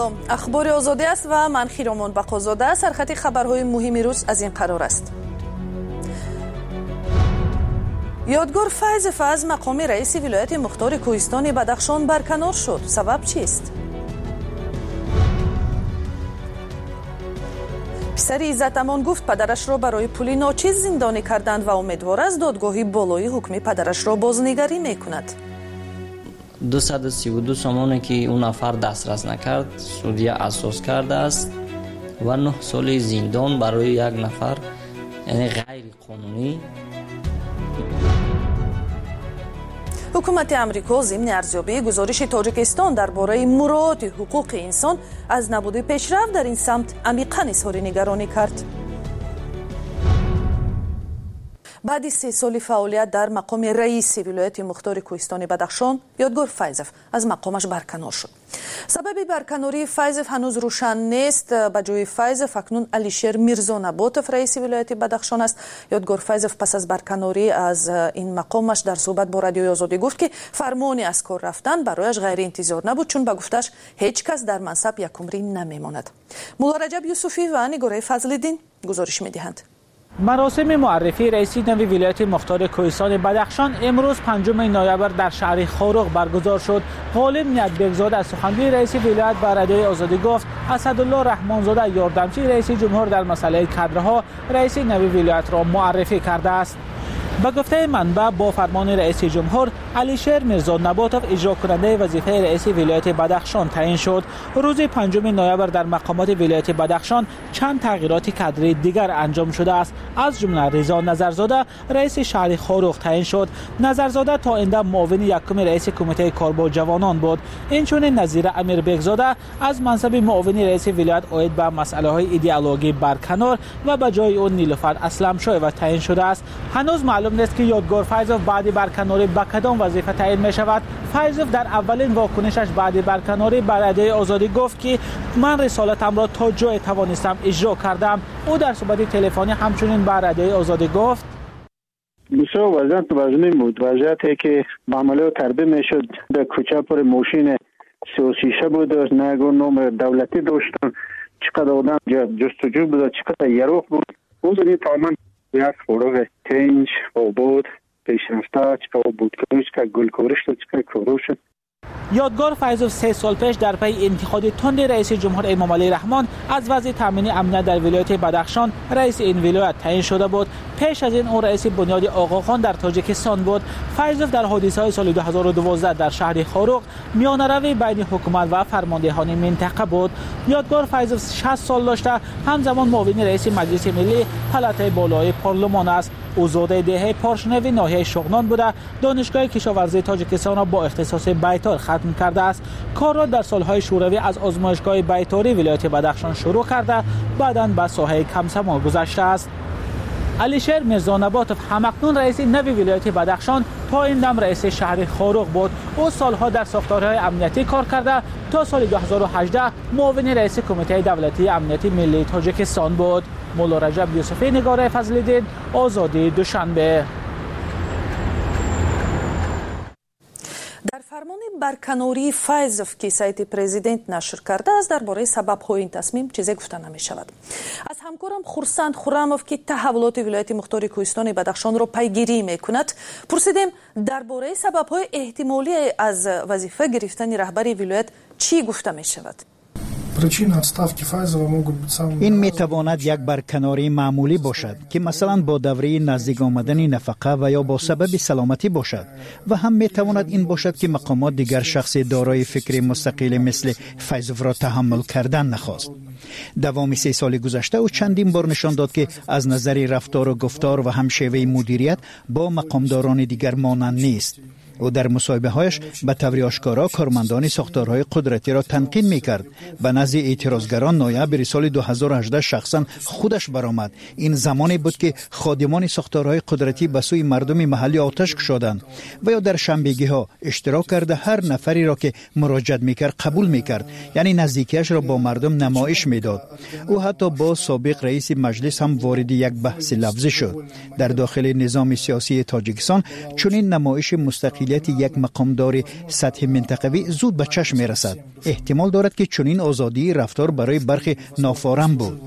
سلام، اخبار آزادی است و من خیرامان بقازاده. سرخط خبرهای مهم روز از این قرار است. یادگار فیض از مقام رئیس ولایت مختار کوهستان بدخشان برکنار شد. سبب چیست؟ پسر عزت امان گفت پدرش را برای پول ناچیز زندانی کردند و امیدوار است دادگاه بالای حکم پدرش را بازنگری میکند. 232 سامانی که اون نفر دسترس نکرد سودیه اساس کرده است و 9 سال زندان برای یک نفر، یعنی غیر قانونی. حکومت امریکا ضمن ارزیابی گزارش تاجیکستان درباره مراعات حقوق انسان از نبود پیشرفت در این سمت عمیقاً اظهار نگرانی کرد. بعد 3 سال فعالیت در مقام رئیس ولایت مختار کوهستان بدخشان، یادگار فیض از مقامش برکنار شد. سبب برکناری فیض هنوز روشن نیست. به جای فیض اکنون علیشیر میرزا نباتوف رئیس ولایت بدخشان است. یادگار فیض پس از برکناری از این مقامش در صحبت با رادیوی آزادی گفت که فرمانی از کار رفتن برایش غیر انتظار نبود، چون به گفتش هیچ کس در منصب یک عمری نمیماند. مولا رجب یوسفی و نگاره فضل‌الدین گزارش میدهند. مراسم معرفی رئیس نوی ولایت مختار کوهستان بدخشان امروز 5 نوامبر در شهر خاروق برگزار شد. غالب نیت‌بگزاده از سخنگوی رئیس ولایت به رادیوی آزادی گفت اسدالله رحمانزاده یاردمچی رئیس جمهور در مسئله کادرها رئیس نوی ولایت را معرفی کرده است. به گفته منبع با فرمان رئیس جمهور علیشیر میرزا نباتوف اجرا کننده وظیفه رئیس ولایت بدخشان تعیین شد. روز 5 نوامبر در مقامات ولایت بدخشان چند تغییرات کادری دیگر انجام شده است. از جمله رضا نظرزاده رئیس شهر خاروق تعیین شد. نظرزاده تا آینده معاون یکم رئیس کمیته کار با جوانان بود. اینچنین نظیر امیر بگزاده از منصب معاون رئیس ولایت عاید به مسئله های ایدئولوژی برکنار و به جای آن نیلوفر اسلمشایو تعیین شده است. هنوز معلوم نیست که یادگار فیض بعد برکناری به کدام وظیفه تعیین می شود. فیض در اولین واکنشش بعد برکناری به رادیوی آزادی گفت که من رسالتم را تا جای توانستم اجرا کردم. او در صحبت تلفنی همچنین به رادیوی آزادی گفت بسیار وضعیت وزنی بود. وضعیتی که به عملیات تربیه می شد. در کوچه پر ماشین سیاسیشه بود، نگو نام دولتی داشتن، چقدر آدم جستجو بود، چقدر یروق بود. اون زنی تماما یک فروغ تنج و بود پیشرفته، چقدر بود کروش که گل کورش شد، چقدر کروش شد. یادگار فیض 3 سال پیش در پی انتخاب تند رئیس جمهور امام علی رحمان از وضع تامین امنیت در ولایت بدخشان رئیس این ولایت تعیین شده بود. پیش از این او رئیس بنیاد آقاخان در تاجیکستان بود. فیض در حادثه‌های سال 2012 در شهر خاروق میانه‌روی بین حکومت و فرماندهان منطقه بود. یادگار فیض 60 سال داشته، همزمان معاون رئیس مجلس ملی پلاتای بالای پارلمان است. او زاده دهه پارشنوی ناحیه شغنان بوده. دانشگاه کشاورزی تاجیکستان را با اختصاص بیتار ختم کرده است. کار را در سالهای شوروی از آزمایشگاه بیتاری ولایت بدخشان شروع کرده، بعداً به ساحه کمسمان گذشته است. علیشیر میرزا نباتوف همکنون رئیس نوی ولایت بدخشان تا این دم رئیس شهر خاروق بود. او سالها در ساختارهای امنیتی کار کرده. تا سال 2018 معاون رئیس کمیته دولتی امنیتی ملی تاجیکستان بود. مولا رجب یوسفی نگاره فضل‌الدین آزادی دوشنبه. در فرمان برکناری فیض که سایت پرزیدنت نشر کرده است درباره سبب‌های این تصمیم چیزی گفته نمی‌شود. از همکارم خورسند خورموف که تحولات ولایت مختار کوهستان بدخشان را پیگیری می‌کند پرسیدیم درباره سبب‌های احتمالی از وظیفه گرفتن رهبر ولایت چی گفته می‌شود. این میتواند یک برکناری معمولی باشد که مثلا با دوره نزدیک آمدن نفقه و یا با سبب سلامتی باشد و هم میتواند این باشد که مقامات دیگر شخص دارای فکر مستقل مثل فیض را تحمل کردن نخواست. دوام 3 سال گذشته او چندین بار نشان داد که از نظر رفتار و گفتار و هم شیوه مدیریت با مقامداران دیگر مانند نیست. او در مصاحبه هایش به طور آشکارا کارمندان ساختارهای قدرتی را تنقید میکرد. به نزد اعتراضگران نوامبر سال 2018 شخصا خودش برآمد. این زمانی بود که خادمان ساختارهای قدرتی به سوی مردم محلی آتش کشیدند و یا در شنبگی ها اشتراک کرده هر نفری را که مراجعت میکرد قبول میکرد، یعنی نزدیکیش را با مردم نمایش میداد. او حتی با سابق رئیس مجلس هم وارد یک بحث لفظی شد. در داخل نظام سیاسی تاجیکستان چنین نمایش مستقل مسئولیت یک مقامدار سطح منطقوی زود به چشم می رسد. احتمال دارد که چنین آزادی رفتار برای برخی نافارم بود.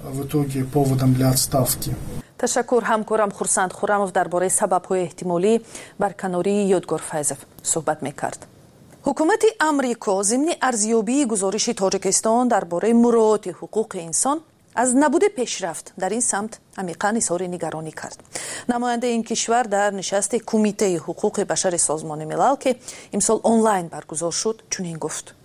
تشکر. همکارم خورسند خورمов درباره سبب‌های احتمالی برکناری یادگار فیضов صحبت می‌کرد. حکومت امریکا ضمن ارزیابی گزارش تاجیکستان درباره مراعات حقوق انسان از نبود پیشرفت در این سمت عمیقاً اظهار نگرانی کرد. نماینده این کشور در نشست کمیته حقوق بشر سازمان ملل که امسال آنلاین برگزار شد چنین گفت: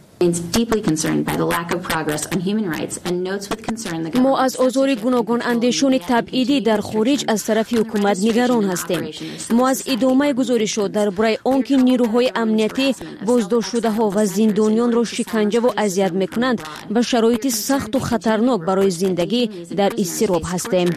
ما از آزار گوناگون اندیشان تبعیدی در خارج از طرف حکومت نگران هستیم. ما از ادامه گزارشات درباره آنکه نیروهای امنیتی بازداشت شده ها و زندانیان را شکنجه و اذیت میکنند و شرایط سخت و خطرناک برای زندگی در اضطراب هستیم.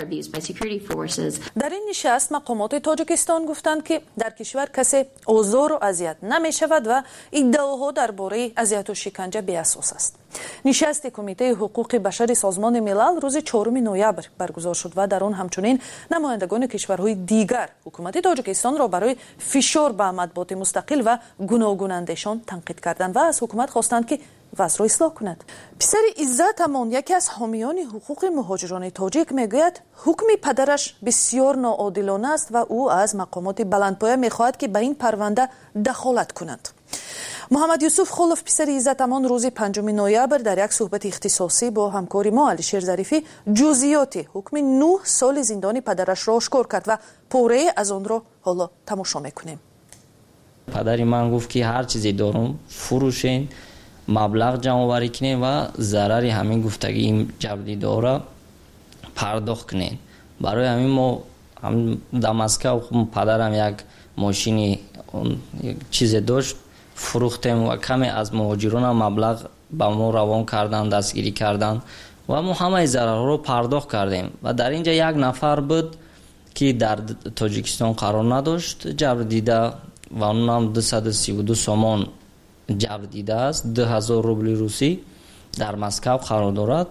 در این نشست مقامات تاجیکستان گفتند که در کشور کسی آزار و اذیت نمی شود و ادعاها درباره اذیت و شکنجه بی اساس است. نشست کمیته حقوق بشر سازمان ملل روز 4 نوامبر برگزار شد و در آن همچنین نمایندگان کشورهای دیگر حکومت تاجیکستان را برای فشار به مطبوعات مستقل و گوناگون اندیشان تنقید کردند و از حکومت خواستند که وضع را اصلاح کند. پسر عزت امان یکی از حامیان حقوق مهاجران تاجیک میگوید حکم پدرش بسیار ناعادلانه است و او از مقامات بلندپایه میخواهد که به این پرونده دخالت کنند. محمد یوسف خلف پسر عزت امان روز 5 نوامبر در یک صحبت اختصاصی با همکار ما علیشیر ظریفی جزئیات حکم 9 سال زندان پدرش را آشکار کرد و پاره از آن را حالا تماشا میکنیم. پدری من گفت که هر چیزی دارم فروشین، مبلغ جمع آوری کنین و ضرری همین گفتگی این جبردیدها را پرداخت کنین. برای همین ما هم دمسکه پدرم یک ماشینی چیز داشت فروختیم و کمی از مهاجران هم مبلغ با ما روان کردن، دستگیری کردن و ما همه ضررها رو پرداخت کردیم. و در اینجا یک نفر بود که در تاجیکستان قرار نداشت، جبر دیده و اون هم 232 سومان جبر دیده است، 2000 روبل روسی در مسکو قرار دارد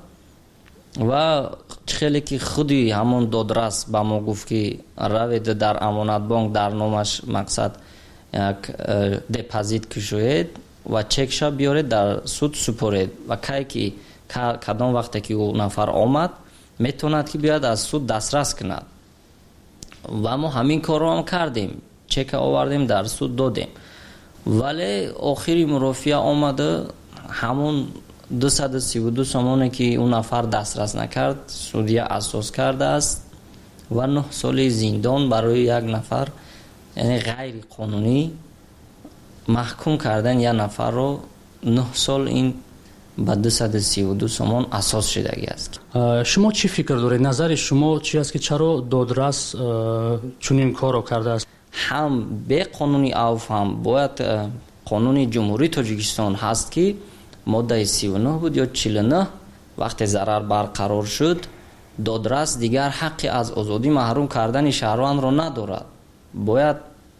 و خیلی که خودی همون دادرس با ما گفت که روید در امانت بانک در نامش مقصد یک دپازیت کشوید و چکش بیارید در سود سپرید و که کدام وقتی که اون نفر آمد میتوند که بیاد از سود دسترس کند و ما همین کار رو هم کردیم، چک آوردیم در سود دادیم. ولی آخری مرافعه آمده همون 232 سومانی که اون نفر دسترس نکرد سودیه اساس کرده است و 9 سال زندان برای یک نفر، یعنی غیر قانونی محکوم کردن یک نفر رو 9 سال این با 232 سومان اساس شدگی است. شما چی فکر دارید؟ نظر شما چی است که چرا دادرس چنین کار رو کرده است؟ هم به قانونی اوف هم باید قانون جمهوری تاجیکستان هست که ماده 39 بود یا 49 وقتی ضرر برقرار شد دادرس دیگر حقی از آزادی محروم کردن شهروند را ندارد، باید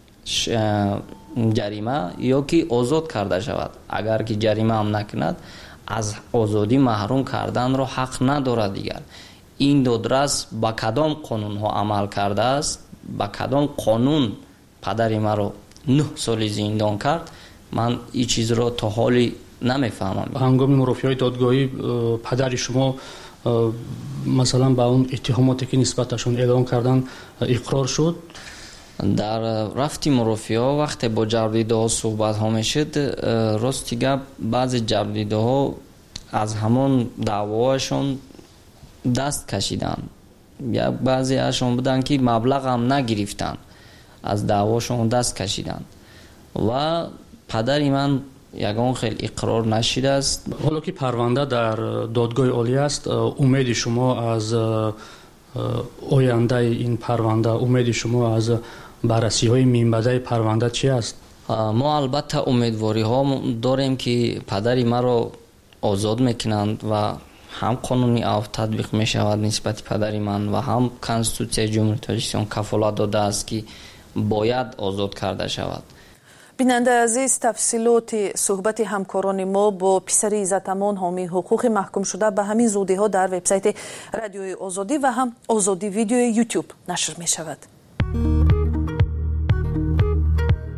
جریمه یا که آزاد کرده شود. اگر که جریمه هم نکند از آزادی محروم کردن را حق ندارد. دیگر این دادرس با کدام قانون ها عمل کرده است، با کدام قانون پدری ما رو 9 سال زندان کرد، من این چیز رو تا حالی نمیفهمم. هنگام مرافعه دادگاهی پدر شما مثلا با اون اتهاماتی که نسبتشون اعلام کردن اقرار شد؟ در رفتی مرافعه وقتی با جبردیده ها صحبت ها میشد، راستی گپ بعضی جبردیده ها از همون دعواشون دست کشیدن، یا بعضی هاشون بودن که مبلغ هم نگرفتن، از دعواشون دست کشیدن و پدری من یگان خیلی اقرار نشیده است. حالا که پرونده در دادگاه عالی است، امید شما از آینده این پرونده، امید شما از بررسی های منبع پرونده چی است؟ ما البته امیدواری ها داریم که پدری ما رو آزاد میکنند و هم قانونی اوف تطبیق می شود نسبت پدری من و هم کنستیتوسیون جمهوری تاجیکستان کفالت داده است که باید آزاد کرده شود. بیننده عزیز، تفصیلات صحبت همکاران ما با پسر عزت امان حامی حقوق محکوم شده به همین زودی ها در وبسایت رادیوی آزادی و هم آزادی ویدیو یوتیوب نشر می شود.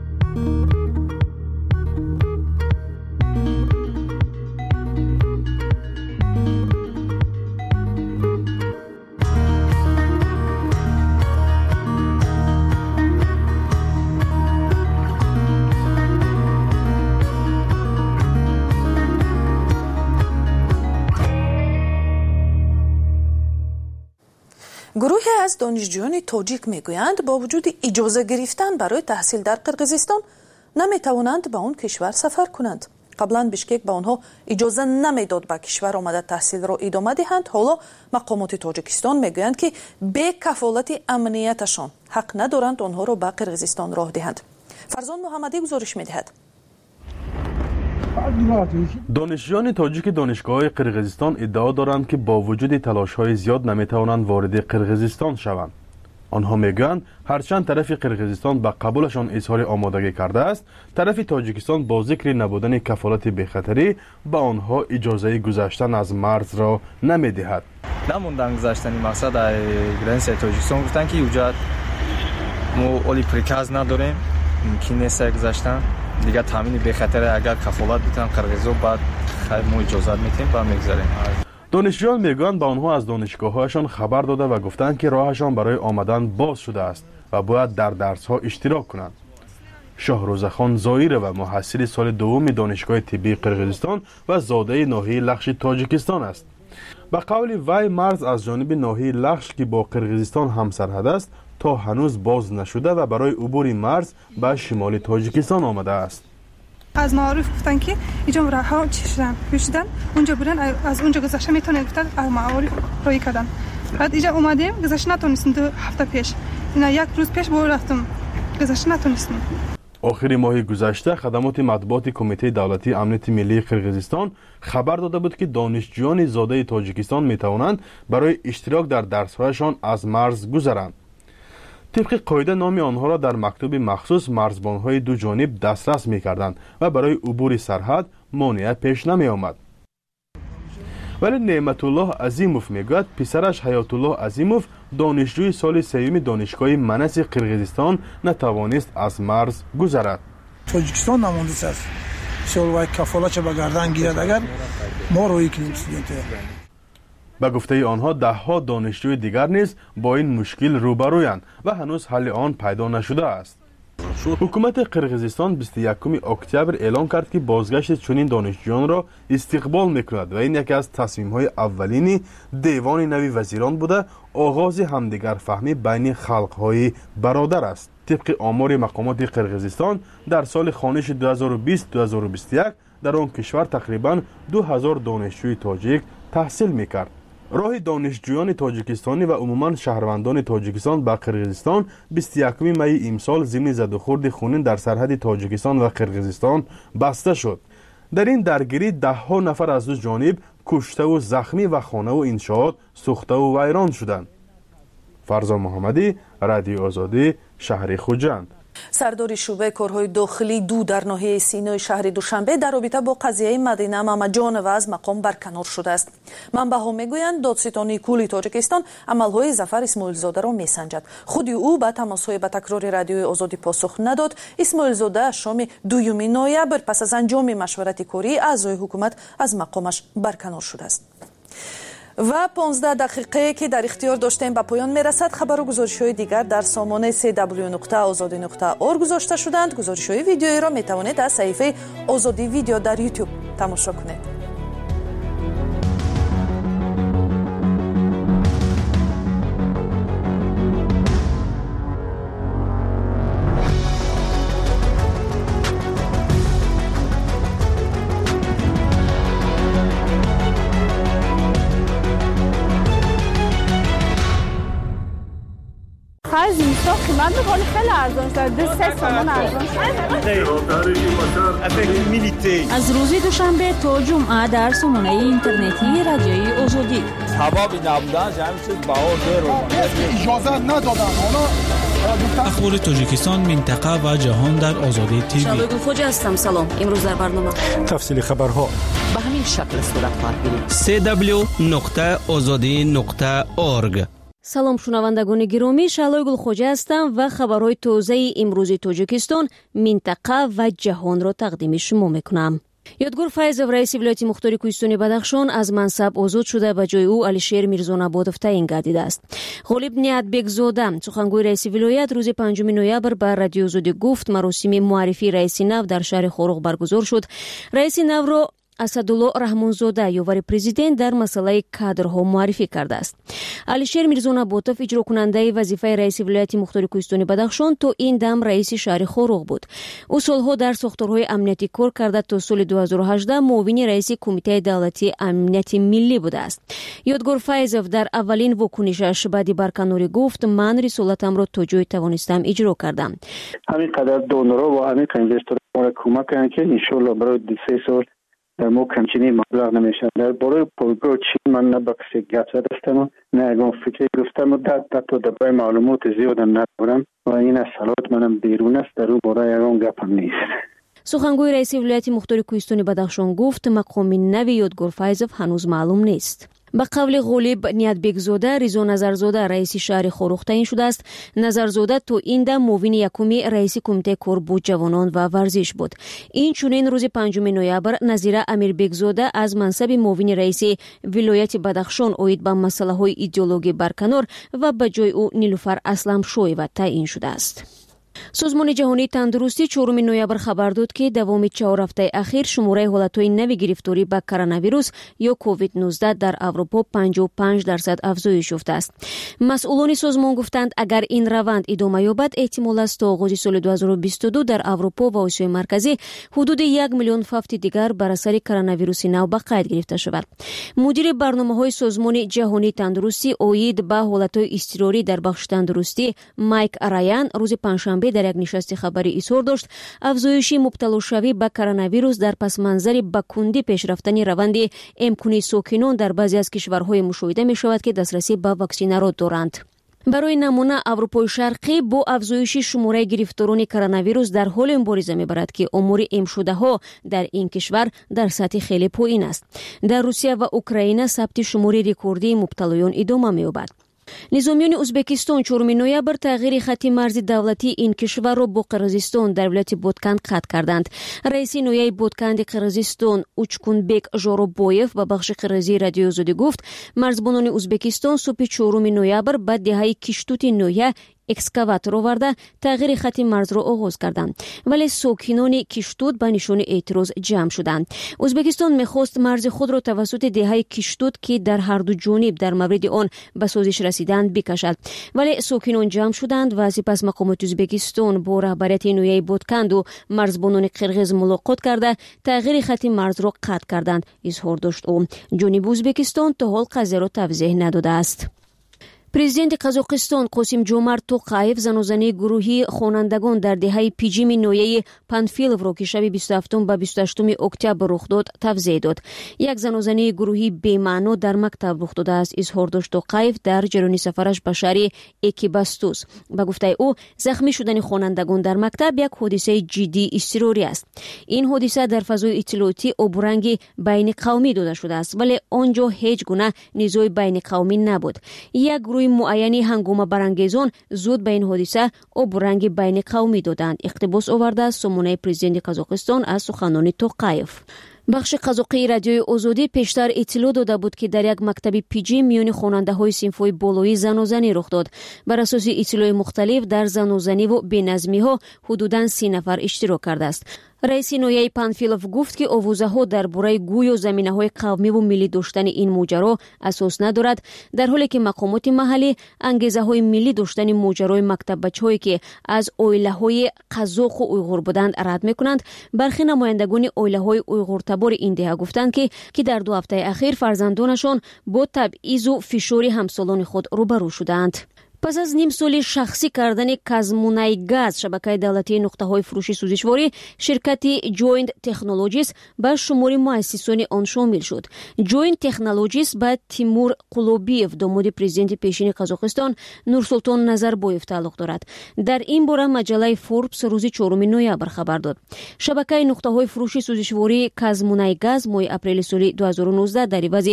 گروهی از دانشجویان تاجیک میگویند با وجود اجازه گرفتن برای تحصیل در قرقیزستان نمیتوانند به اون کشور سفر کنند. قبلا بیشکک به آنها اجازه نمیداد به کشور آمده تحصیل را ادامه دهند. حالا مقامات تاجیکستان میگویند که به کفالت امنیتشان حق ندارند آنها را به قرقیزستان راه دهند. فرزان محمدی گزارش میدهد. دانشجویان تاجیک دانشگاه قرقیزستان ادعا دارند که با وجود تلاش‌های زیاد نمیتوانند وارد قرقیزستان شوند. آنها میگویند هرچند طرف قرقیزستان به قبولشان اظهار آمادگی کرده است، طرف تاجیکستان با ذکر نبودن کفالت بخطری به آنها اجازه گذشتن از مرز را نمیدهد. نموندن گذشتن مقصد در گرنس تاجیکستان گفتن که وجود ما اولی پریکاز نداریم، ممکن نیست گذشتن دیگه تامین بخطر اگر کفالت بتن قرقیزو بعد ما اجازه میتیم با میگذاریم. دانشجویان میگویند به آنها از دانشگاه‌هایشان خبر داده و گفتند که راهشان برای آمدن باز شده است و باید در درس‌ها اشتراک کنند. شاهروزخان زایره و محصل سال دوم دانشگاه طبی قرقیزستان و زاده ناحیه لخش تاجیکستان است. به قول وی مرز از جانب ناحیه لخش که با قرقیزستان همسرحد است تا هنوز باز نشده و برای عبور مرز به شمال تاجیکستان آمده است. از معارف گفتن که اینجا راه شدن اونجا بودن، از اونجا گذشته میتونن گفتن از معارف روی کردن. بعد اینجا اومدیم گذشته نتونستیم 2 هفته پیش، اینا 1 روز پیش بود رفتم گذشته نتونستیم. آخر ماه گذشته خدمات مطبوعات کمیته دولتی امنیت ملی قرقیزستان خبر داده بود که دانشجویان زاده تاجیکستان میتوانند برای اشتراک در درس‌هایشان از مرز گذرند. طبق قاعده نام آنها را در مکتوب مخصوص مرزبان‌های دو جانب دسترس می‌کردند و برای عبور سرحد مانع پیش نمی آمد. ولی نعمت الله عظیموف میگوید پسرش حیات الله عظیموف دانشجوی سال سوم دانشگاه منس قرقیزستان نتوانست از مرز گذرد. تاجیکستان نمونده است. سوال کفالت به گردن گیرد اگر ما روی کنیم استودنت. به گفته آنها دهها دانشجوی دیگر نیز با این مشکل روبرویند و هنوز حل آن پیدا نشده است. حکومت قرقیزستان 21 اکتبر اعلام کرد که بازگشت چنین دانشجویان را استقبال میکند و این یکی از تصمیم‌های اولین دیوان نوی وزیران بوده آغاز همدیگر فهمی بین خلق‌های برادر است. طبق آمار مقامات قرقیزستان در سال خوانش 2020-2021 در آن کشور تقریباً 2000 دانشجوی تاجیک تحصیل میکرد. راه دانشجویان تاجیکستانی و عموما شهروندان تاجیکستان به قرقیزستان 21 می امسال ضمن زد و خورد خونین در سرحد تاجیکستان و قرقیزستان بسته شد. در این درگیری 10 نفر از دو جانب کشته و زخمی و خانه و انشاءات سوخته و ویران شدند. فرزان محمدی، رادیو آزادی، شهر خوجند. سردار شعبه کارهای داخلی دو در ناحیه سینای شهر دوشنبه در رابطه با قضیه مدینه محمدجانова از مقام برکنار شده است. منبع‌ها میگویند دادستانی کل تاجیکستان عملهای ظفر اسماعیلزاده را میسنجد. خود او به تماس‌های به تکرار رادیوی آزادی پاسخ نداد. اسماعیلزاده شام 2 نوامبر پس از انجام مشورت کاری اعضای حکومت از مقامش برکنار شده است. و 15 دقیقه که در اختیار داشتیم به پایان میرسد. خبر و گزارش های دیگر در سامانه www.azadi.org گذاشته شدند. گزارش های ویدیویی را میتوانید از صفحه آزادی ویدیو در یوتیوب تماشا کنید. من بخوام خیلی ارزان شد 3 تومان ارزان شد. از روز دوشنبه تا جمعه در سامانه اینترنتی رادیوی آزادی حباب نبودن همین چیز باور اجازه ندادن. اخبار تاجیکستان منطقه و جهان در آزادی تیوی. شالوی گلخوجه هستم. سلام. امروز در برنامه تفصیل خبرها به همین شکل صورت خواهد گرفت. www.azadi.org. سلام شنوندگان گرامی، شالوی گلخوجه هستم و خبرهای تازه امروز تاجیکستان، منطقه و جهان را تقدیم شما میکنم. یادگور فیضов رئیس ولایت مختار کوهستان بدخشان از منصب آزاد شده، به جای او علیشیر میرزانابادov تعیین گردیده است. غالب نیتبکزاده سخنگوی رئیس ولایت روز 5 نوامبر به رادیو آزادی گفت مراسم معرفی رئیس نو در شهر خورق برگزار شد. رئیس نو را асадулло раҳмонзода ёвари президент дар масъалаи кадрҳо муаррифӣ кардааст. алишер мирзонаботов иҷрокунандаи вазифаи раиси вилояти мухтори кӯҳистони Бадахшон то ин дам раиси шаҳри Хоруғ буд. ӯ солҳо дар сохторҳои амниятӣ кор карда то соли 2018 муовини раиси кумитаи давлатии амнияти миллӣ будааст. ёдгор Файзов дар аввалин вокунишаш баъди барканорӣ гуфт: ман рисолатамро то ҷое тавонистам иҷро кардам. ҳамин қадар донорҳо ва ҳамин инвесторҳо мо кӯмак карданд ки иншоалло барои 2-3 сол дар мо камчинӣ маблағ намешавад. дар бораи пойгоҳ чӣ ман на ба касе гап задастам, на ягон фикре гуфтам, ҳатто дар бораи маълумоти зиёдам надорам ва ин аз салоҳат манам берун аст. дар ӯ бора ягон гапам нест. сухангӯи раиси вилояти мухтори кӯҳистони Бадахшон гуфт: мақоми нави ёдгор Файзов ҳанӯз маълум нест. ба қавли ғолиб Ниятбекзода, Ризо Назарзода раиси шаҳри Хоруғ таъин шудааст. Назарзода то ин дам муовини якуми раиси кумитаи кор бо ҷавонон ва варзиш буд. Инчунин рӯзи 5 ноябр Назира Амирбекзода аз мансаби муовини раиси вилояти Бадахшон оид ба масъалаҳои идеологӣ барканор ва ба ҷои ӯ Нилуфар Асламшоева таъин шудааст. созмони ҷаҳонии тандурустӣ 4 ноябр хабар дод, ки давоми 4 ҳафтаи ахир шумораи ҳолатҳои нави гирифторӣ ба коронавирус ё COVID-19 дар Аврупо 55% афзоиш ёфтааст. масъулони созмон гуфтанд, агар ин раванд идома ёбад, эҳтимол аст то оғози соли 2022 дар Аврупо ва Осиёи марказӣ ҳудуди 1 миллион фафти дигар бар асари коронавируси нав ба қайд гирифта шавад. мудири барномаҳои созмони ҷаҳонии тандурустӣ оид ба ҳолатҳои изтирорӣ дар бахши тандурустӣ Майк Раян рӯзи панҷшанбе дар як нишасти хабарӣ изҳор дошт: афзоиши мубталошавӣ ба коронавирус дар пасманзари ба кундӣ пешрафтани раванди эмкунии сокинон дар баъзе аз кишварҳое мушоҳида мешавад, ки дастрасӣ ба ваксинаро доранд. барои намуна Аврупои Шарқӣ бо афзоиши шумораи гирифторони коронавирус дар ҳоле мубориза мебарад, ки омори эмшудаҳо дар ин кишвар дар сатҳи хеле поин аст. дар Русия ва Украина сабти шумори рекордии мубталоён идома меёбад. низомиёни Узбекистон 4 ноябр тағйири хатти марзи давлатии ин кишварро бо Қирғизистон дар вилояти Ботканд қатъ карданд. раиси нояи Ботканди Қирғизистон Учкунбек Жоробоев ба бахши Қирғизии Радиои Озодӣ гуфт: марзбонони Узбекистон субҳи 4 ноябр ба деҳаи Киштути ноя экскаватор оварда тағйири хатти марзро оғоз карданд, вале сокинони Киштут ба нишони эътироз ҷамъ шуданд. Узбекистон мехост марзи худро тавассути деҳаи Киштут, ки дар ҳарду ҷониб дар мавриди он ба созиш расиданд, бикашад, вале сокинон ҷамъ шуданд ва сипас мақомоти Узбекистон бо раҳбарияти нояи Ботканду марзбонони қирғиз мулоқот карда тағйири хатти марзро қатъ карданд, изҳор дошт ӯ. ҷониби Узбекистон то ҳол қазеро тавзеҳ надодааст. президенти Қазоқистон Қосимҷомарт Тоқаев занозании гурӯҳи хонандагон дар деҳаи пиҷими нояи Панфиловро, ки шаби 27 ба 28 октябр рух дод, тавзеҳ дод. як занозании гурӯҳи бемаъно дар мактаб рух додааст, изҳор дошт Тоқаев дар ҷараёни сафараш ба шаҳри Экибастуз. ба гуфтаи ӯ, захмӣ шудани хонандагон дар мактаб як ҳодисаи ҷиддии изтирорӣ аст. ин ҳодиса дар фазои иттилоотӣ обуранги байниқавмӣ дода шудааст, вале он ҷо ҳеҷ гуна низои байниқавмӣ набуд. як гурӯҳи муайяни ҳангомабарангезон зуд ба ин ҳодиса обуранги байниқавмӣ доданд, иқтибос овардааст сомонаи президенти Қазоқистон аз суханони Тоқаев. бахши қазоқии Радиои Озодӣ пештар иттилоъ дода буд, ки дар як мактаби пиҷи миёни хонандаҳои синфҳои болоӣ занозанӣ рух дод. бар асоси иттилоъи мухталиф дар занозаниву беназмиҳо ҳудудан 30 нафар иштирок кардааст. раиси нояи Панфилов гуфт, ки овозаҳо дар бораи гӯё заминаҳои қавмиву миллӣ доштани ин моҷаро асос надорад, дар ҳоле ки мақомоти маҳаллӣ ангезаҳои миллӣ доштани моҷарои мактаббачаҳое, ки аз оилаҳои қазоқу уйғур буданд, рад мекунанд. бархи намояндагони оилаҳои уйғуртабори ин деҳа гуфтанд, ки дар 2 ҳафтаи ахир фарзандонашон бо табъизу фишори ҳамсолони худ рӯбарӯ шудаанд. пас аз ним соли шахсӣ кардани Казмунайгаз, шабакаи давлатии нуқтаҳои фурӯши сӯзишворӣ, ширкати Joint Technologies ба шумори муассисони он шомил шуд. Joint Technologies ба Тимур Қулобиев, домоди президенти пешини Қазоқистон Нурсултон Назарбоев тааллуқ дорад. дар ин бора маҷалаи Forbes рӯзи 4 ноябр хабар дод. шабакаи нуқтаҳои фурӯши сӯзишвории Казмунайгаз моҳи апрели соли 2019 дар ивази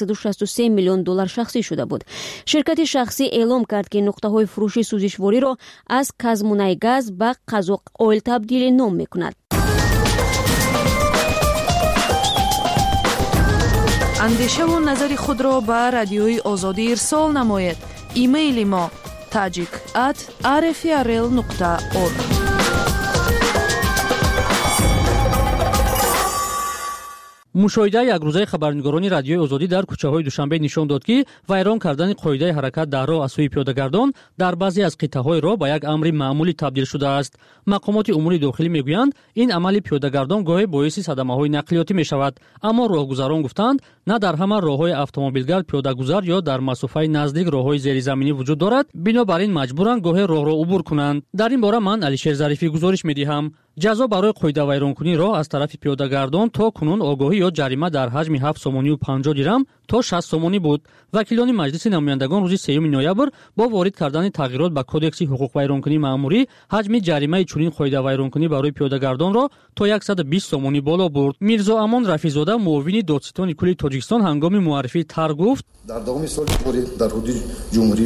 $163 миллион шахсӣ шуда буд. ширкати шахсӣ эълом кард, ки нуқтаҳои фурӯши сӯзишвориро аз Казмунайгаз ба Қазоқ Ойл табдилӣ ном мекунад. андешаву назари худро ба Радиои Озодӣ ирсол намоед. имейли мо tajik@rfrl.org. мушоҳидаи якрӯзаи хабарнигорони радиои озодӣ дар кӯчаҳои душанбе нишон дод, ки вайрон кардани қоидаи ҳаракат дар роҳ аз сӯи пиёдагардон дар баъзе аз қиттаҳои роҳ ба як амри маъмулӣ табдил шудааст. мақомоти умури дохилӣ мегӯянд, ин амали пиёдагардон гоҳе боиси садамаҳои нақлиётӣ мешавад, аммо роҳгузарон гуфтанд, на дар ҳама роҳҳои автомобилгар пиёдагузар ё дар масофаи наздик роҳҳои зеризаминӣ вуҷуд дорад, бинобар ин маҷбуранд гоҳе роҳро убур кунанд. дар ин бора ман Алишер Зарифӣ гузориш медиҳам. ҷазо барои қоидавайронкунии роҳ аз тарафи пиёдагардон то кунун огоҳӣ ё ҷарима дар ҳаҷми 7 сомонию 50 дирам то 60 сомонӣ буд. вакилони маҷлиси намояндагон рӯзи 3 ноябр бо ворид кардани тағйирот ба кодекси ҳуқуқвайронкунии маъмурӣ ҳаҷми ҷаримаи чунин қоидавайронкунӣ барои пиёдагардонро то 120 сомонӣ боло бурд. Мирзо Амон Рафизода, муовини додситони кулли Тоҷикистон, ҳангоми муаррифии тар гуфт: дар давоми соли ҷорӣ дар ҳудуди ҷумҳурӣ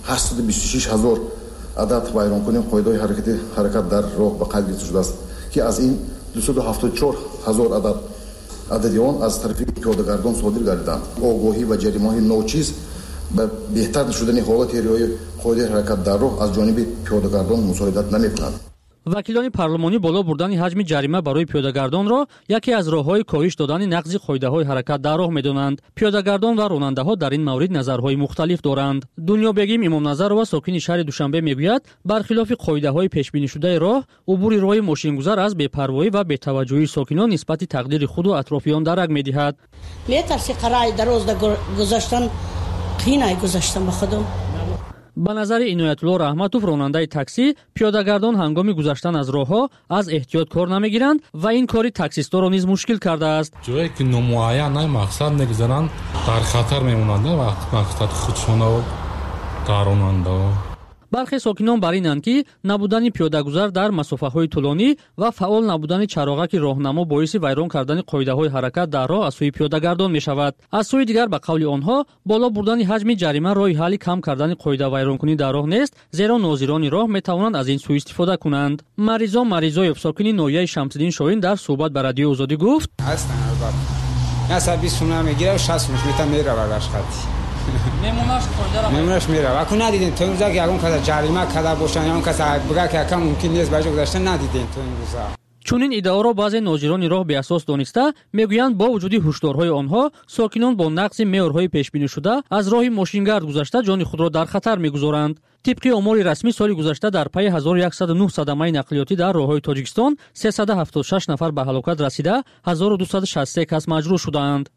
826 ҳазор адад вайронкунии қоидаҳои ҳаракат дар роҳ ба қайд гирифта шудааст, ки аз ин 274 ҳазор адади он аз тарафи пиёдагардон содир гардиданд. огоҳӣ ва ҷаримаҳои ночиз ба беҳтар шудани ҳолати риояи қоидаи ҳаракат дар роҳ аз ҷониби пиёдагардон мусоидат намекунад. вакилони парлумонӣ боло бурдани ҳаҷми ҷарима барои пиёдагардонро яке аз роҳҳои коҳиш додани нақзи қоидаҳои ҳаракат дар роҳ медонанд. пиёдагардон ва ронандаҳо дар ин маврид назарҳои мухталиф доранд. Дунёбегим Имомназарова, сокини шаҳри Душанбе, мегӯяд, бархилофи қоидаҳои пешбинишудаи роҳ, убури роҳи мошингузар аз бепарвоӣ ва бетаваҷҷӯҳии сокинон нисбати тақдири худу атрофиён дарак медиҳад. метарси қараи дарозда гузаштан қиинай гузаштан ба худо. ба назари Иноятулло Раҳматов, ронандаи таксӣ, пиёдагардон ҳангоми гузаштан аз роҳҳо аз эҳтиёт кор намегиранд ва ин кори таксистонро низ мушкил кардааст. ҷое ки номуайян мақсад мегузаранд, дар хатар мемонанд мақсад худшона дар ронанда. бархе сокинон бар инанд, ки набудани пиёдагузар дар масофаҳои тӯлонӣ ва фаъол набудани чароғаки роҳнамо боиси вайрон кардани қоидаҳои ҳаракат дар роҳ аз сӯи пиёдагардон мешавад. аз сӯи дигар, ба қавли онҳо, боло бурдани ҳаҷми ҷарима роҳи ҳалли кам кардани қоидавайронкунӣ дар роҳ нест, зеро нозирони роҳ метавонанд аз ин сӯистифода кунанд. Маризо Маризоев, сокини ноҳияи Шамсиддин Шоҳин, дар суҳбат ба радиои Озодӣ гуфт: мемонаш мерава аку надидем то имрӯза ки ягон каса ҷарима када бошанд ягон каса бигӯяд ки якам мумкин нест ба ҷо гузашта надидем то имрӯза. чунин иддаоро баъзе нозирони роҳ беасос дониста, мегӯянд бо вуҷуди ҳушдорҳои онҳо, сокинон бо нақзи меъёрҳои пешбинишуда аз роҳи мошингард гузашта ҷони худро дар хатар мегузоранд. тибқи омори расмӣ, соли гузашта дар пайи 1109 садамаи нақлиётӣ дар роҳҳои Тоҷикистон 376 нафар ба ҳалокат расида, 1263 кас маҷрӯҳ шудаанд.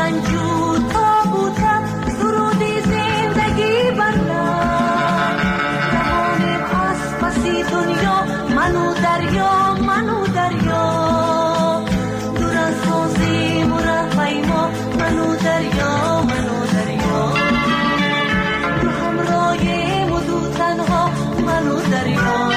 رنجو تابوتم درودی زندگی برم تمام پسی دنیا منو دریا دور از سازی مرفعی ما منو دریا تو همراه مدو تنها منو دریا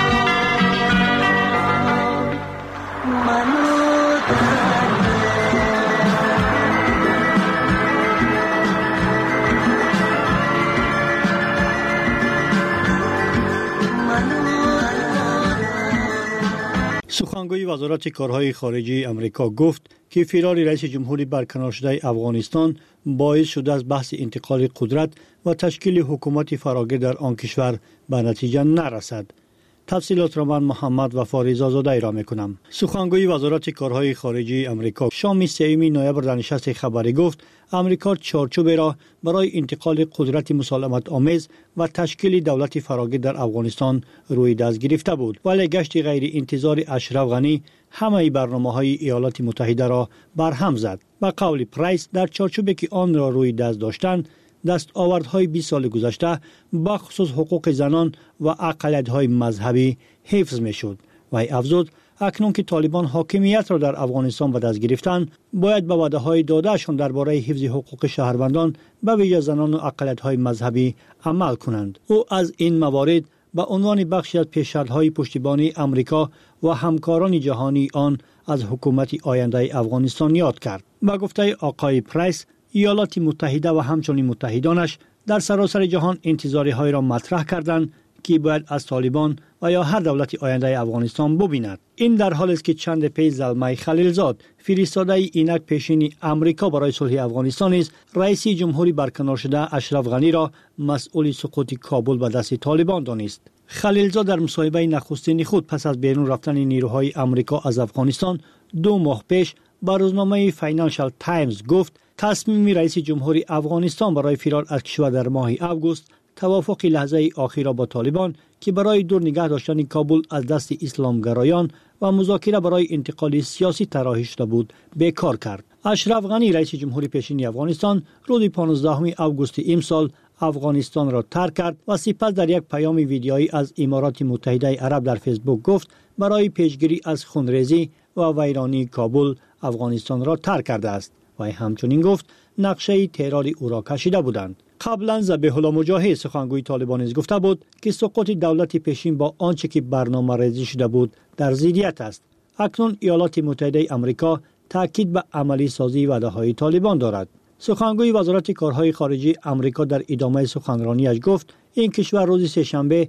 سخنگوی وزارت کارهای خارجه امریکا گفت که فرار رئیس جمهوری برکنار شده افغانستان باعث شده از بحث انتقال قدرت و تشکیل حکومت فراگیر در آن کشور به نتیجه نرسد. تفصیلات را من محمد وفا زاده ای را میکنم. سخنگوی وزارت کارهای خارجه امریکا شام 3 نوامبر در نشست خبری گفت امریکا چارچوب را برای انتقال قدرت مسالمت آمیز و تشکیل دولت فراگیر در افغانستان روی دست گرفته بود، ولی گشت غیر انتظار اشرف غنی همه برنامه‌های ایالات متحده را برهم زد. به قول پرایس در چارچوبی که آن را روی دست داشتند دستاوردهای 20 سال گذشته بخصوص حقوق زنان و اقلیت‌های مذهبی حفظ می‌شد. و افزود اکنون که طالبان حاکمیت را در افغانستان به دست گرفتند باید به وعده‌های داده‌شان درباره حفظ حقوق شهروندان به ویژه زنان و اقلیت‌های مذهبی عمل کنند. او از این موارد به عنوان بخشی از پیشنهادهای پشتیبانی امریکا و همکاران جهانی آن از حکومت آینده افغانستان یاد کرد. با گفته آقای پرایس ایالات متحده و همچنین متحدانش در سراسر جهان انتظارهای را مطرح کردند که باید از طالبان و یا هر دولت آینده افغانستان ببیند. این در حالی است که چند پیش زلمه خلیلزاد فرستاده اینک پیشین امریکا برای صلح افغانستان است رئیس جمهوری برکنار شده اشرف غنی را مسئول سقوط کابل به دست طالبان دانست. خلیلزاد در مصاحبه نخستین خود پس از بیرون رفتن نیروهای امریکا از افغانستان 2 ماه پیش با روزنامه فاینانشال تایمز گفت تصمیم رئیس جمهوری افغانستان برای فرار از کشور در ماه اوگوست توافق لحظه آخر با طالبان که برای دور نگه داشتن کابل از دست اسلامگرایان و مذاکره برای انتقال سیاسی طراحی شده بود بیکار کرد. اشرف غنی رئیس جمهوری پیشین افغانستان روز 15 اوگوست امسال افغانستان را ترک کرد و سپس در یک پیام ویدیویی از امارات متحده عرب در فیسبوک گفت برای پیشگیری از خونریزی و ویرانی کابل افغانستان را ترک کرده است و همچنین گفت نقشه ترور او را کشیده بودند. قبلا ذبیح الله مجاهد سخنگوی طالبان نیز گفته بود که سقوط دولت پیشین با آنچه که برنامه‌ریزی شده بود در ضدیت است. اکنون ایالات متحده آمریکا تاکید به عملی سازی وعده‌های طالبان دارد. سخنگوی وزارت کارهای خارجه آمریکا در ادامه سخنرانیش گفت این کشور روز سه‌شنبه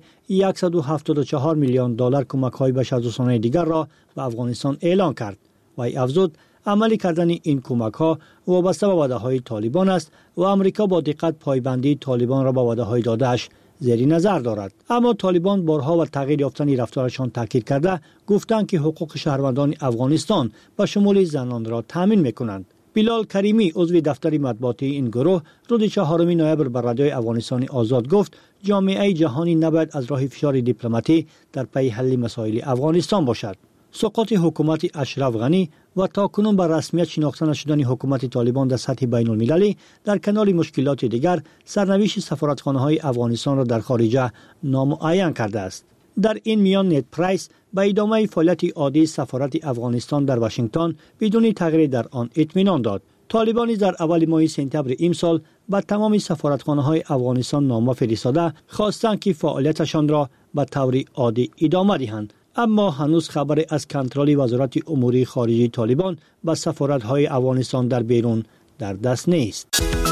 174 میلیون دلار کمک‌های بشردوستانه دیگر را به افغانستان اعلان کرد و افزود عملی کردن این کمک‌ها وابسته به وعده‌های طالبان است و آمریکا با دقت پایبندی طالبان را به وعده‌های داده‌اش زیر نظر دارد. اما طالبان بارها و تغییر یافتن رفتارشان تاکید کرده گفتند که حقوق شهروندان افغانستان به شمول زنان را تامین می‌کنند. بلال کریمی عضو دفتر مطبوعاتی این گروه روز 4 نوامبر بر رادیوی افغانستان آزاد گفت جامعه جهانی نباید از راه فشار دیپلماتی در پی حل مسائل افغانستان باشد. سقوط حکومت اشرف غنی و تاکنون بر رسمیت شناخته نشدن حکومت طالبان در سطح بین المللی در کنار مشکلات دیگر سرنوشت سفارتخانه‌های افغانستان را در خارجه نامعین کرده است. در این میان نت پرایس به ادامه فعالیت عادی سفارت افغانستان در واشنگتن بدون تغییر در آن اطمینان داد. طالبان در اول ماه سپتامبر امسال به تمام سفارتخانه‌های افغانستان نامه فرستاده خواستند که فعالیتشان را به طور عادی ادامه دهند. اما هنوز خبری از کنترل وزارت امور خارجه طالبان به سفارت‌های افغانستان در بیرون در دست نیست.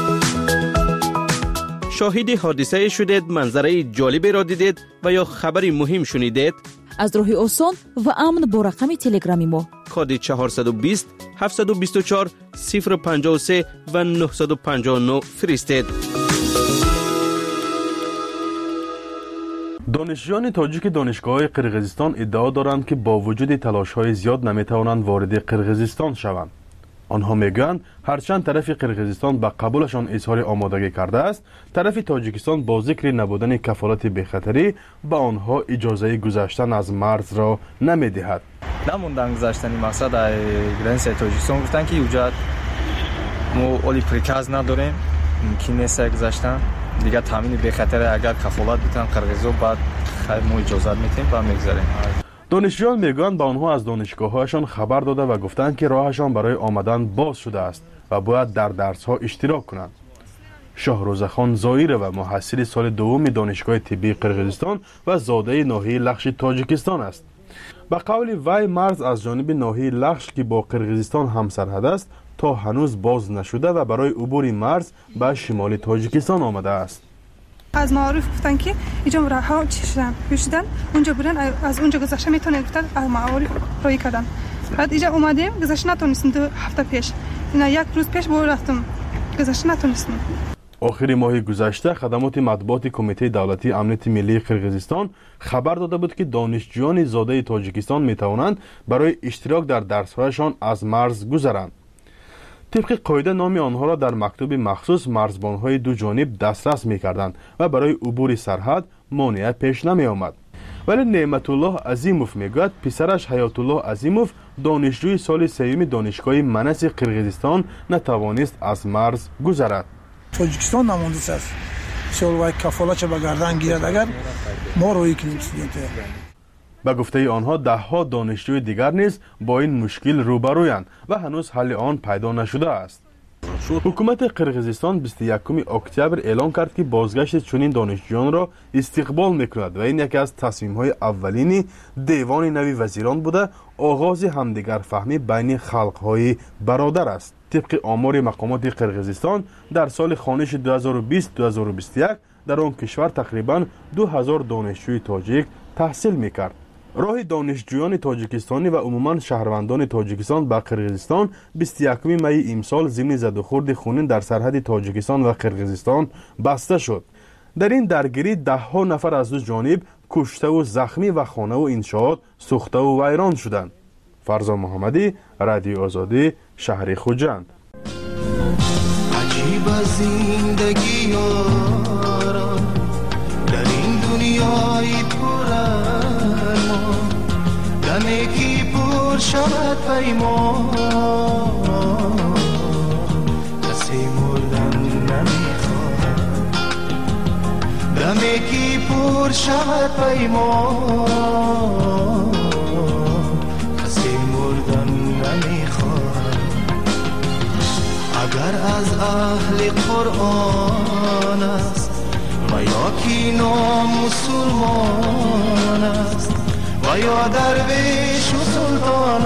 شاهد حادثه شدید، منظره جالبی را دیدید و یا خبری مهم شنیدید؟ از راه آسان و امن با رقم تلگرامی ما کد 420 724 053 و 959 فرستید. دانشجویان تاجیک دانشگاه‌های قرقیزستان ادعا دارند که با وجود تلاش‌های زیاد نمی‌توانند وارد قرقیزستان شوند. آنها میگویند هرچند طرف قرقیزستان به قبولشان اظهار آمادگی کرده است، طرف تاجیکستان با ذکر نبودن کفالت بی‌خطری به آنها اجازه گذشتن از مرز را نمی‌دهد. نموندن گذشتن مقصد گرنس تاجیکستان گفتن که اونجا мо оли приказ надорем ки неса гузаштан دیگه تامین به خطر اگر کفالت بتن قرغیزو بعد ما اجازت میتیم و میگذاریم. دانشجویان میگویند به آنها از دانشگاه‌هایشان خبر داده و گفتند که راهشان برای آمدن باز شده است و باید در درس‌ها اشتراک کنند. شاهروزخان زائیر و محصل سال دوم دانشگاه طبی قرقیزستان و زاده ناحیه لخش تاجیکستان است. به قول وی مرز از جانب ناحیه لخش که با قرقیزستان همسرحد است تا هنوز باز نشده و برای عبور مرز به شمال تاجیکستان آمده است. از معارف گفتن که اینجا راهها چشیدن اونجا برن از اونجا گذشته میتونن گفتن از معارف روی کردن. بعد اینجا اومدیم گذشته نتونستیم 2 هفته پیش. اینا 1 روز پیش بود رفتم گذشته نتونستیم. آخر ماه گذشته خدمات مطبوعات کمیته دولتی امنیت ملی قرقیزستان خبر داده بود که دانشجویان زاده تاجیکستان میتوانند برای اشتراک در درس‌هایشان از مرز گذرند. طبق قاعده نام آنها را در مکتوب مخصوص مرزبان‌های دو جانب دسترس می‌کردند و برای عبور سرحد مانع پیش نمی آمد. ولی نعمت الله عظیموف میگوید پسرش حیات الله عظیموف دانشجوی سال سوم دانشگاه منس قرقیزستان نتوانست از مرز گذرد. تاجیکستان نمونده است. سوال کفالت چه به گردن گیرد اگر ما روی کنیم استودنت. به گفته آنها ده‌ها دانشجوی دیگر نیز با این مشکل روبرویند و هنوز حل آن پیدا نشده است. حکومت قرقیزستان 21 اکتبر اعلام کرد که بازگشت چنین دانشجویان را استقبال میکند و این یکی از تصمیم‌های اولین دیوان نوی وزیران بوده آغاز همدیگر فهمی بین خلق‌های برادر است. طبق آمار مقامات قرقیزستان در سال خوانش 2020-2021 در آن کشور تقریباً 2000 دانشجوی تاجیک تحصیل میکرد. راه دانشجویان تاجیکستانی و عموما شهروندان تاجیکستان به قرقیزستان 21 می امسال ضمن زدوخورد خونین در سرحد تاجیکستان و قرقیزستان بسته شد. در این درگیری 10 نفر از دو جانب کشته و زخمی و خانه و انشاءات سوخته و ویران شدند. فرزان محمدی، رادیو آزادی، شهر خوجند. عجیب زندگی یارا در این دنیای دمی کی پر شود پیمان کسی مردن نمیخواهد دمی کی پر شود پیمان کسی مردن نمیخواهد اگر از اهل قرآن است و یا کی نام مسلمان است و یا درویش و سلطان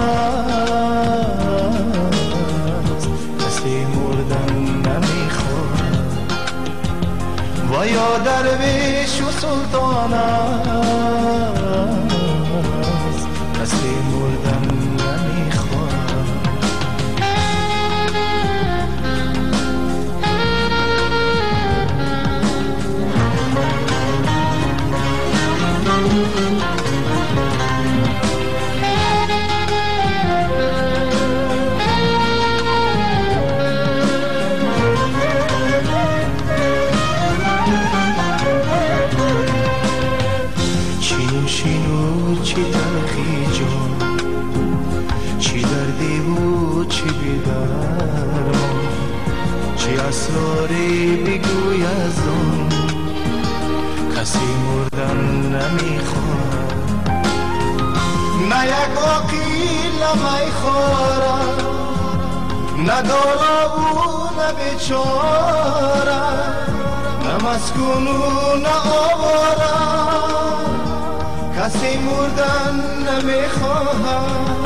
است کسی مردن نمیخواهد و یا درویش و سلطان است کسی مردن نمیخواهد اسراری بگوی از اون کسی مردن نمیخواد نه یک عقیل نمیخورد نه دارا و نه بیچاره نه مسکون و نه آواره کسی مردن نمیخواد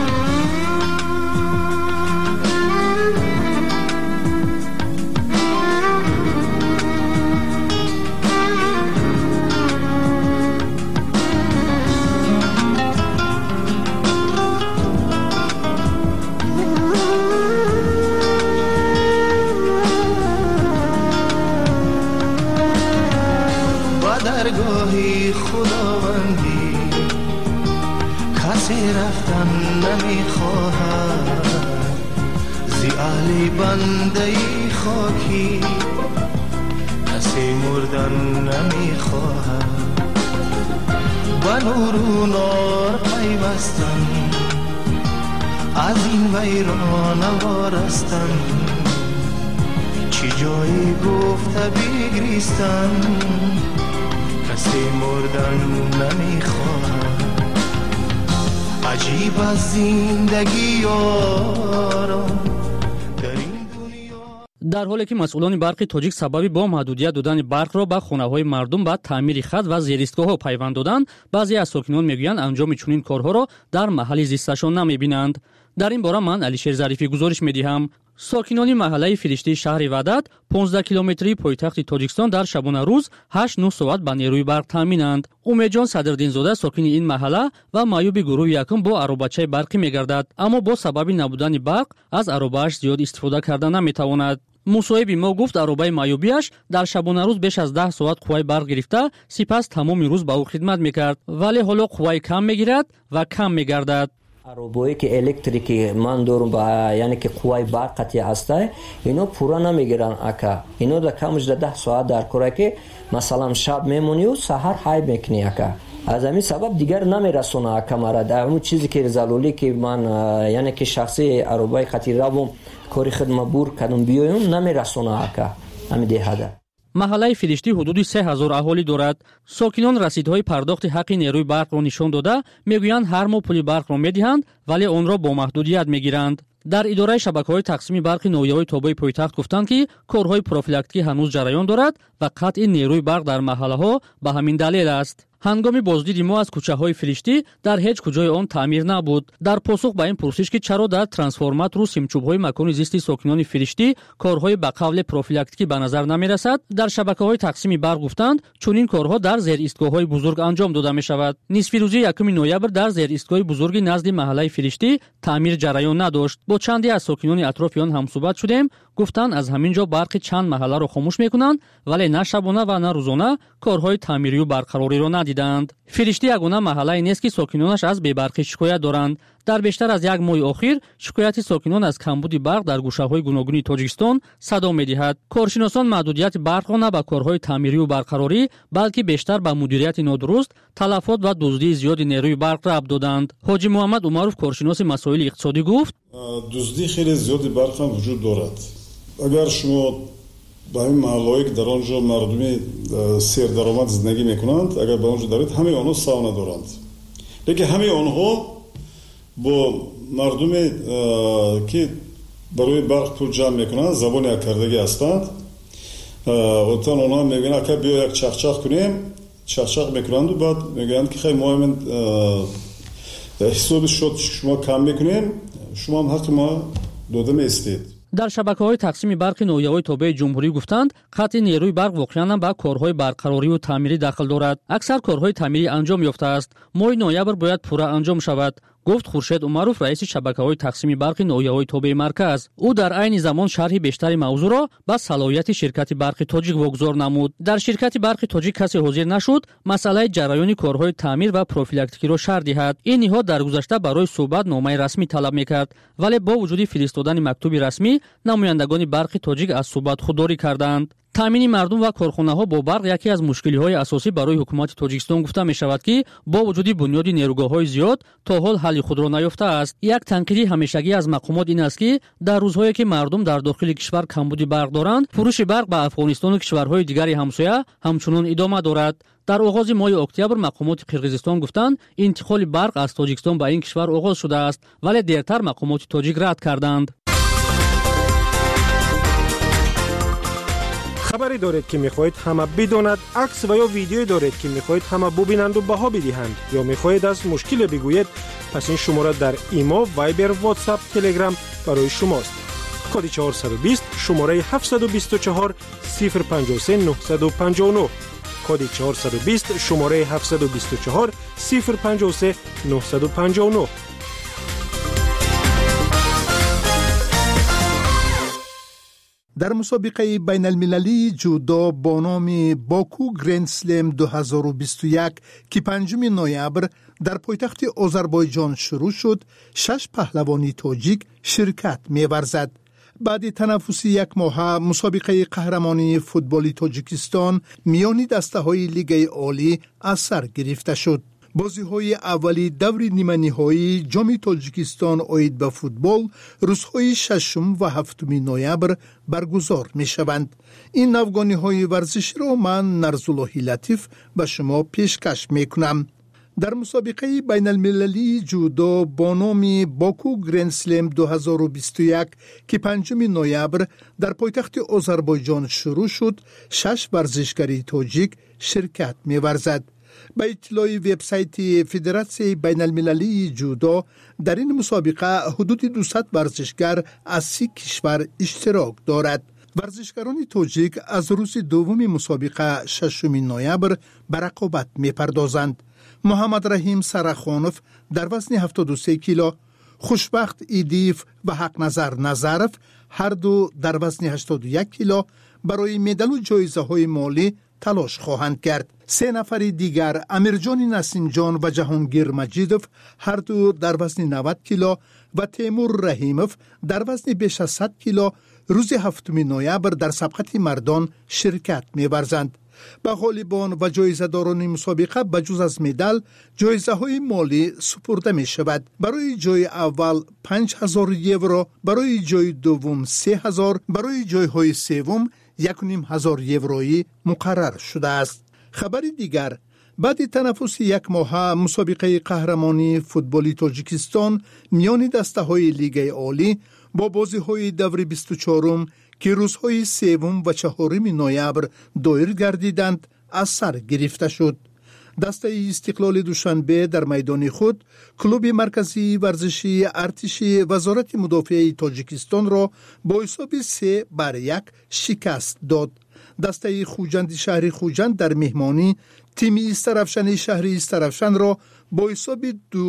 درگاهی خداوندی کسی رفتن نمیخواهد زی اهل بنده خاکی کسی مردن نمیخواهد و نور و نار پیوستن از این ویران وارستن چی جایی گفته بگریستن کسی مردن نمیخواهد عجیب از زندگی یارم در حالی که مسئولان برق تاجیک سببی با محدودیت دادن برق را به خانه‌های مردم با تعمیر خط و زیرایستگاه‌ها پیوند دادند، بعضی از ساکنان میگویند انجام چنین کارها را در محل زیستشان نمی‌بینند. در این باره من علیشیر ظریفی گزارش می‌دهم. ساکنان محله فریشتی شهر وحدت 15 کیلومتری پایتخت تاجیکستان در شبانه روز 8-9 ساعت به نیروی برق تامینند. امیدجان صدرالدینزاده ساکن این محله و معیوب گروه یکم با عربچه برقی میگردد، اما با سبب نبودن برق از عربه‌اش زیاد استفاده کردن نمیتواند. مصاحب ما گفت عربه معیوبیش در شبانه روز بیش از 10 ساعت قوای برق گرفته، سپس تمام روز با او خدمت میکرد، ولی حالا قوای کم میگیرد و کم میگردد. عربایی که الکتریکی من دارم با یعنی که قوای برق قطعی هسته اینو پورا نمیگیرن اکا، اینو در کمش 10 ساعت در کاره که مثلا شب میمونی و سحر های میکنی اکا، از همین سبب دیگر نمیرسونه اکا مرا در اون چیزی که ضروری که من یعنی که شخصی عربای قطعی روم کاری خدمت بور کدوم بیایم نمیرسونه اکا همین دهده. محله فریشتی حدود 3000 اهالی دارد. ساکنان رسیدهای پرداخت حق نیروی برق را نشان داده میگویند هر ماه پول برق را میدهند ولی آن را با محدودیت میگیرند. در اداره شبکه‌های تقسیم برق نویای تابع پایتخت گفتند که کارهای پروفیلاکتیکی هنوز جریان دارد و قطع نیروی برق در محله‌ها به همین دلیل است. هنگامی بازدید ما از کوچه‌های فریشتی در هیچ کجای آن تعمیر نبود. در پاسخ به این پرسش که چرا در ترانسفورماتور و سیمچوب‌های مکان زیست ساکنان فریشتی کارهای به قبل پروفیلاکتیکی به نظر نمی‌رسد، در شبکه‌های تقسیم برق گفتند چون این کارها در زیر ایستگاه‌های بزرگ انجام داده می‌شود. نصف روزی 1 نوامبر در زیر ایستگاه بزرگ نزد محله فریشتی تعمیر جریان نداشت. با چندی از ساکنان اطراف آن هم صحبت شدیم، گفتند از همینجا برق چند محله را خاموش می‌کنند ولی نه شبانه و نه روزانه کارهای تعمیری و برقراری را ندیدند. فریشتی یگانه محله نیست که ساکنانش از بی‌برقی شکایت دارند. در بیشتر از 1 ماه اخیر شکایت ساکنان از کمبود برق در گوشه‌های گوناگون تاجیکستان صدا می‌دهد. کارشناسان محدودیت برق را نه به کارهای تعمیری و برقراری بلکه بیشتر به مدیریت نادرست، تلفات و دزدی زیاد نیروی برق ربط دادند. حاجی محمد عمرов کارشناس مسائل اقتصادی گفت: دزدی خیلی زیادی برق هم وجود دارد. اگر شما با این محلهایی که در آنجا مردمی سیر درآمد زندگی میکنند اگر به آنجا دارید همه آنها ساونه دارند، لیکن همه آنها با مردمی که برای برق پول جمع میکنند زبان یک کردگی هستند. اوتان آنها میگن که بیا یک چخچخ کنیم، چخچخ میکنند و بعد میگن که خیلی ما حساب شد شما کم میکنیم، شما هم حق ما داده میستید. در شبکه‌های تقسیم برق نویای تابع جمهوری گفتند قطع نیروی برق واقعاً به کارهای برقراری و تعمیری داخل دارد. اکثر کارهای تعمیری انجام یافته است. ماه نوامبر باید پورا انجام شود، گفت خورشید عمرов رئیس شبکه‌های تقسیم برق نویای تابع مرکز. او در عین زمان شرح بیشتری موضوع را به صلاحیت شرکت برق تاجیک واگذار نمود. در شرکت برق تاجیک کسی حاضر نشد مسئله جریان کارهای تعمیر و پروفیلاکتیکی را شرح دهد. این نهاد در گذشته برای صحبت نامه رسمی طلب می‌کرد، ولی با وجود فرستادن مکتوب رسمی نمایندگان برق تاجیک از صحبت خودداری کردند. تامین مردم و کارخانه‌ها با برق یکی از مشکل‌های اساسی برای حکومت تاجیکستان گفته می‌شود که با وجود بنیاد نیروگاه‌های زیاد تا حال حل خود را نیافته است. یک تنقیدی همیشگی از مقامات این است که در روزهایی که مردم در داخل کشور کمبود برق دارند، فروش برق به افغانستان و کشورهای دیگر همسایه همچنان ادامه دارد. در آغاز ماه اکتبر مقامات قرقیزستان گفتند انتقال برق از تاجیکستان به این کشور آغاز شده است، ولی دیرتر مقامات تاجیک رد کردند. خبری دارید که میخواهید همه بداند، عکس و یا ویدیویی دارید که میخواهید همه ببینند و بها بدهند، یا میخواهید از مشکل بگویید، پس این شماره در ایما، وایبر، واتساپ، تلگرام برای شماست. کد 420 شماره 724 053 959. کد 420 شماره 724 053 959. در مسابقه بین المللی جودو با نام باکو گرند سلم 2021 که 5 نوامبر در پایتخت آذربایجان شروع شد، 6 پهلوانی تاجیک شرکت می‌ورزد. بعد تنفس 1 ماه مسابقه قهرمانی فوتبالی تاجیکستان میان دسته‌های لیگ عالی از سر گرفته شد. بازی‌های اولی دور نیمه‌نهایی جام تاجیکستان اوید به فوتبال روزهای 6 و 7 نوامبر برگزار می‌شوند. این نوگانی‌های ورزشی را من نرزاللهی لطیف به شما پیشکش می‌کنم. در مسابقه بین المللی جودو با نام باکو گرند سلم 2021 که 5 نوامبر در پایتخت آذربایجان شروع شد، 6 ورزشکار تاجیک شرکت می‌ورزد. به اطلاع وبسایت فدراسیون بین المللی جودو در این مسابقه حدود 200 ورزشکار از 30 کشور اشتراک دارد. ورزشکاران تاجیک از روز دوم مسابقه 6 نوامبر به رقابت می‌پردازند. محمد رحیم سرخانوف در وزن 73 کیلو، خوشبخت ایدیف و حق نظر نظرف هر دو در وزن 81 کیلو برای مدال و جایزه های مالی تلاش خواهند کرد. 3 نفر دیگر امیرجان نسیم جان و جهانگیر مجیدوف هر دو در وزن 90 کیلو و تیمور رحیموف در وزن بیش از 100 کیلو روز 7 نوامبر در سبقت مردان شرکت می‌ورزند. به غالبان و جایزه داران مسابقه بجز از مدال جایزه های مالی سپرده می شود. برای جای اول 5000 یورو، برای جای دوم 3000، برای جای های سوم 1500 یورویی مقرر شده است. خبر دیگر، بعد تنفس 1 ماه مسابقه قهرمانی فوتبالی تاجیکستان میان دسته های لیگ عالی با بازی های دور 24 که روزهای 3 و 4 نوامبر دایر گردیدند از سر گرفته شد. دسته استقلال دوشنبه در میدان خود کلوب مرکزی ورزشی ارتش وزارت مدافع تاجیکستان را با حساب 3-1 شکست داد. دسته خوجند شهر خوجند در مهمانی تیم استرافشن شهر استرافشن را با حساب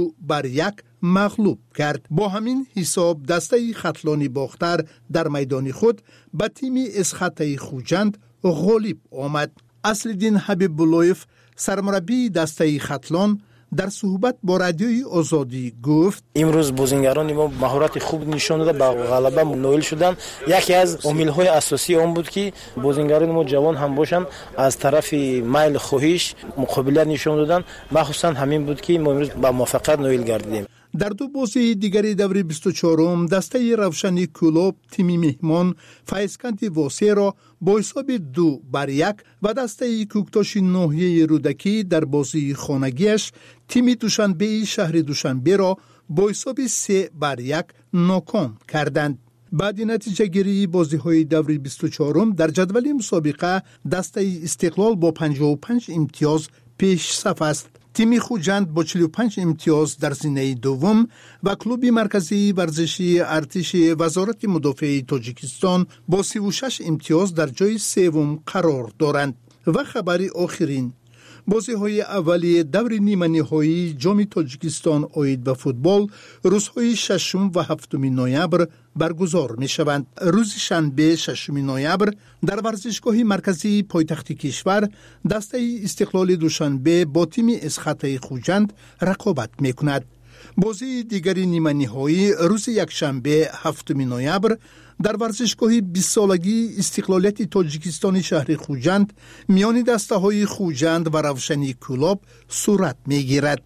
2-1 مغلوب کرد. با همین حساب دسته خطلانی باختر در میدان خود به تیم اسخطه خوجند غالب آمد. اصلدین حبیب بلویف سرمربی دسته خطلان در صحبت با رادیوی آزادی گفت امروز بازیگران ما مهارت خوب نشان داده، با غلبه نائل شدن. یکی از عامل‌های اساسی آن بود که بازیگران ما جوان هم باشند، از طرف میل خواهش مقابله نشان دادن. مخصوصا همین بود که ما امروز با موفقیت نائل گردیدیم. در دو بازی دیگری دور 24 دسته روشنی کلوب تیم مهمان فایزکند واسه را با حساب 2-1 و دسته کوکتاش ناحیه رودکی در بازی خانگیش تیم دوشنبه شهر دوشنبه را با حساب 3-1 ناکام کردند. بعد نتیجه گیری بازی های دور 24 در جدول مسابقه دسته استقلال با 55 امتیاز پیش صف است. تیم خوجند با 45 امتیاز در زینه دوم و کلوب مرکزی ورزشی ارتش وزارت مدافع تاجیکستان با 36 امتیاز در جای سوم قرار دارند. و خبری آخرین، بازی های اولی دور نیمه نهایی جام تاجیکستان اوید به فوتبال روزهای 6 و 7 نوامبر برگزار می شوند. روز شنبه 6 نوامبر در ورزشگاه مرکزی پایتخت کشور دسته استقلال دوشنبه با تیم اسخطه خوجند رقابت می کند. بازی دیگری نیمه نهایی روز یکشنبه 7 نوامبر در ورزشگاه 20 سالگی استقلالیت تاجیکستان شهر خوجند میان دسته های خوجند و روشنی کلوب صورت می گیرد.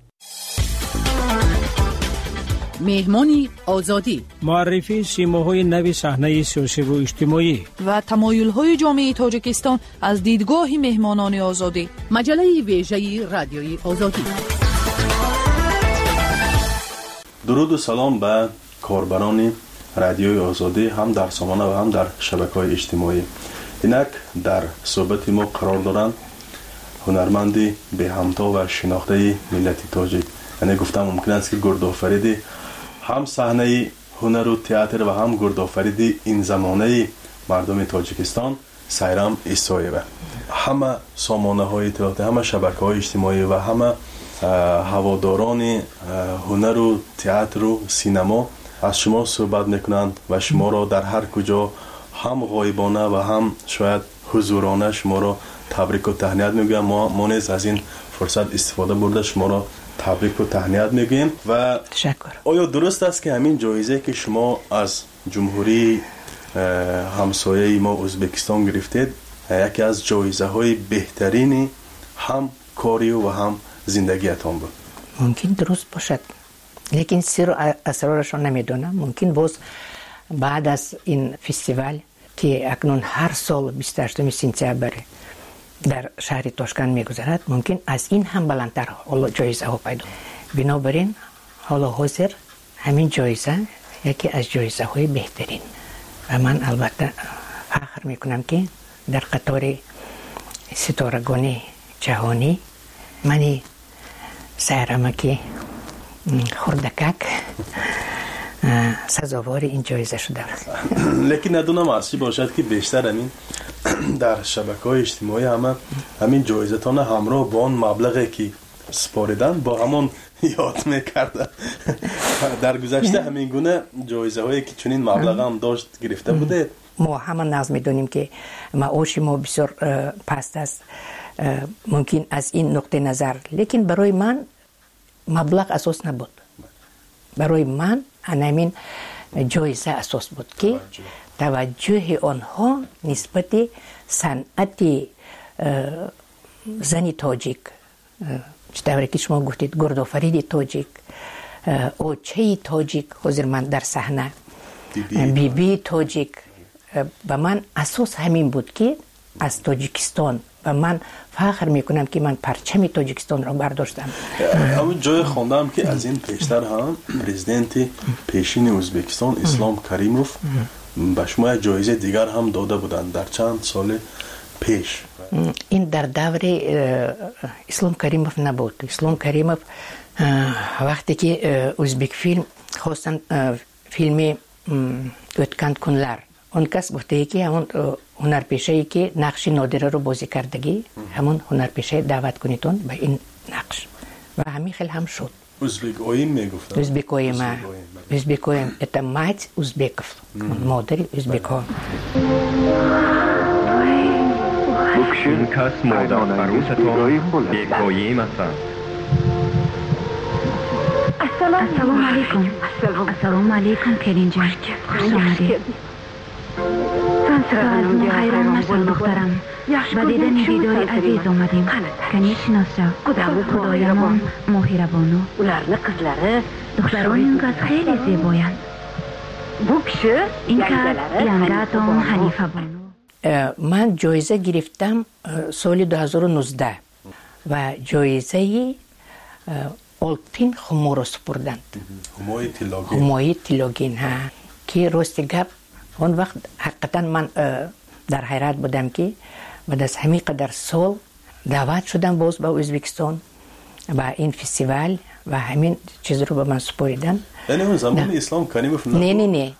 مهمانی آزادی، معرفی سیماهای نو صحنه سیاسی و اجتماعی و تمایل‌های جامعه تاجیکستان از دیدگاه مهمانان آزادی. مجله ویژه رادیوی آزادی. درود و سلام به کاربران رادیوی آزادی، هم در سامانه و هم در شبکه‌های اجتماعی. اینک در صحبت ما قرار دارند هنرمندی به همتا و شناخته ملت تاجیک. یعنی گفتم ممکن است که گردآفریدی هم صحنه هنر و تئاتر و هم گردآفریدی این زمانه مردم تاجیکستان سایرام ایسایه. همه سامانه های تئاتر، همه شبکه‌های اجتماعی و همه هواداران هنر و تئاتر و سینما از شما صحبت میکنند و شما را در هر کجا هم غایبانه و هم شاید حضورانه شما را تبریک و تهنیت میگویم. ما نیز از این فرصت استفاده برده شما را تبریک و تهنیت میگویم. و تشکر. آیا درست است که همین جایزه که شما از جمهوری همسایه ما ازبکستان گرفتید یکی از جایزه های بهترین هم کاری و هم زندگیتان بود؟ ممکن درست باشد، لیکن سر و اسرارشون نمیدونم. ممکن باز بعد از این فستیوال که اکنون هر سال 28 سپتامبر در شهر تاشکند میگذرد، ممکن از این هم بلندتر جایزه ها پیدا. بنابراین حالا حاضر همین جایزه یکی از جایزه های بهترین و من البته فخر میکنم که در قطار ستارگان جهانی منی سهرمکی خردکک سزاوار این جایزه شده. لیکن ندونم از چی باشد که بیشتر همین در شبکه‌های اجتماعی همین جایزه تان همراه با آن مبلغی که سپاریدن با همون یاد میکردن. در گذشته همین گونه جایزه هایی که چنین مبلغ هم داشت گرفته بوده. ما همه ناز میدونیم که معاش ما بسیار پست است، ممکن از این نقطه نظر، لیکن برای من مبلغ اساس نبود. برای من همین جایزه اساس بود که توجه آنها نسبت صنعت زنی تاجیک، چطوری که شما گفتید گردآفرید تاجیک، اوچه تاجیک، حضور من در صحنه بی تاجیک، و من اساس همین بود که از تاجیکستان و من فخر میکنم که من پرچم تاجیکستان را برداشتم. اما جای خوندم که از این پیشتر هم پرزیدنت پیشین ازبکستان اسلام کریموف به شما جایزه دیگر هم داده بودند در چند سال پیش. این در دور اسلام کریموف نبود. اسلام کریموف وقتی که ازبک فیلم خواستن فیلم اوتکند کنلر، اون کس گفته که همون هنرپیشه‌ای که نقش نادره رو بازی کردگی، همون هنرپیشه دعوت کنیتون به این نقش و همین خیلی هم شد. ازبک اویم میگفتن. ازبک اویم это мать узбеков، مادر ازبک ها. این کس مادر عروستان بیکایی مثلا. السلام علیکم. السلام علیکم کرین جان، خوش آمدید. سلام خیران مشال دخترم، و دیدن دیدار عزیز آمدیم. کنی شناسا خدایمان ماهربانو، دختران کس خیلی زیبایند. این کس ینگاتان حنیفه بانو. من جایزه گرفتم سال 2019 و جایزه آلپین خمورو سپردند. همای تیلوگین ها که راست گپ اون وقت حقیقتا من در حیرت بودم که بعد از همین قدر سال دعوت شدم باز به ازبکستان و این فستیوال و همین چیز رو به من سپاریدن. یعنی اون زمان اسلام کریموف نه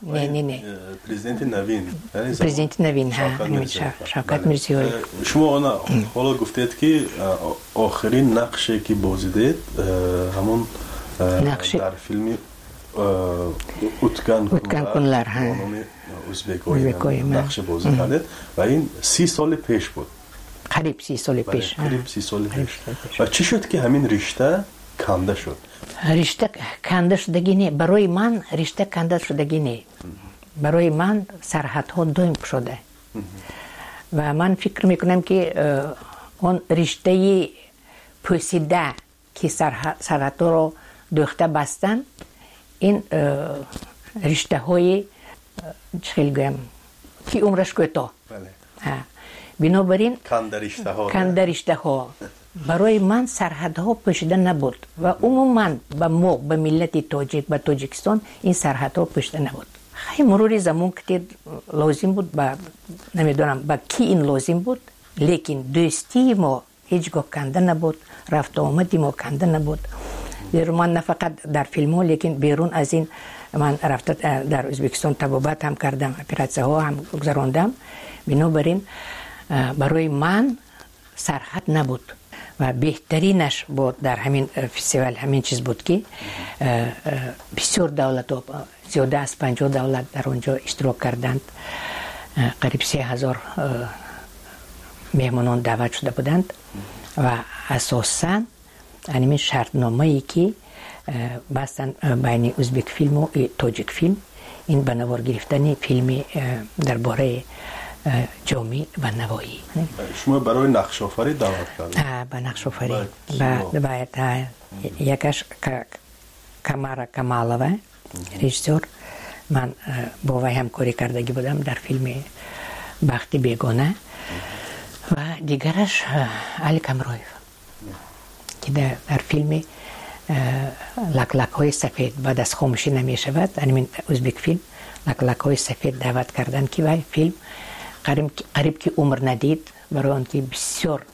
پرزیدنت نوین ها شوکت میرزیوی. شما حالا گفتید که آخرین نقشی که بازیدید همون در فیلم اوتکند کنلر ازبکوی نقش بازی کردید و این 30 سال پیش بود. قریب 30 سال پیش. و چی شد که همین رشته کنده شد؟ رشته کنده شدگی نه، برای من رشته کنده شدگی نه، برای من سرحدها دایم شده و من فکر میکنم که اون رشته پوسیده که سرحدها رو دوخته بستن، این رشته های چخیل گویم که عمرش کوتاه. بنابراین کنده رشته ها برای من سرحدها پوشیده نبود و عموما به ما به ملت تاجیک به تاجیکستان این سرحدها پوشیده نبود. خیلی مرور زمان که لازم بود با نمیدونم با کی این لازم بود، لیکن دوستی ما هیچگاه کنده نبود، رفت آمدی ما کنده نبود. من نه فقط در فیلم ها لیکن بیرون از این من رفته در ازبکستان طبابت هم کردم، اپراتسه ها هم گذراندم. بنابراین برای من سرحد نبود و بهترینش بود در همین فستیوال همین چیز بود که بسیار دولت ها زیاده از 50 دولت در اونجا اشتراک کردند. قریب 3000 مهمانان دعوت شده بودند و اساساً همین شرطنامه‌ای که بستن بین ازبک فیلم و تاجیک فیلم، این بنوار گرفتن فیلم درباره جامع و نوایی. شما برای نقش آفری دعوت کردید؟ به نقش آفری باید یکش کمارا کمالوه رژیسور، من با وی همکاری کردگی بودم در فیلم بخت بیگانه و دیگرش علی کمرویف که در فیلم لک لک های سفید بعد از خاموشی نمی شود، این ازبک فیلم لک لک های سفید دعوت کردن که وی فیلم قریب که عمر ندید، برای آن که بسیار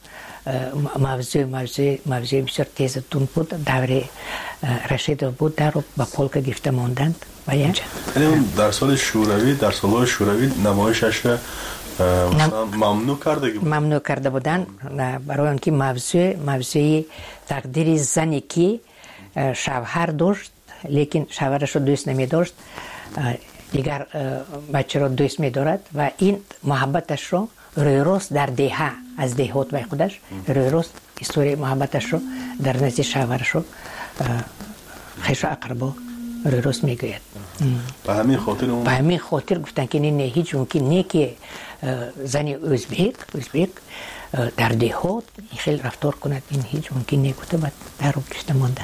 موضوع بسیار تیز تون بود، دور رشید بود، در رو با پولک گرفته ماندند و اینجا در سال شوروی، در سالهای شوروی نمایشش مثلا ممنوع کرده بودن برای آن که موضوع تقدیر زنی که شوهر داشت لیکن شوهرش رو دوست نمی داشت، دیگر بچه رو دوست می دارد و این محبتش رو روی روز در دیها از دیهات به خودش روی روز استوری محبتش رو در نزد شوهرش رو خیش و اقربا روی روز می گوید. به همین خاطر گفتن که نه هیچ ممکن نه که زنی ازبک در دیهات خیلی رفتار کند، این هیچ ممکن نه گفته بعد در رو گشته ماندن.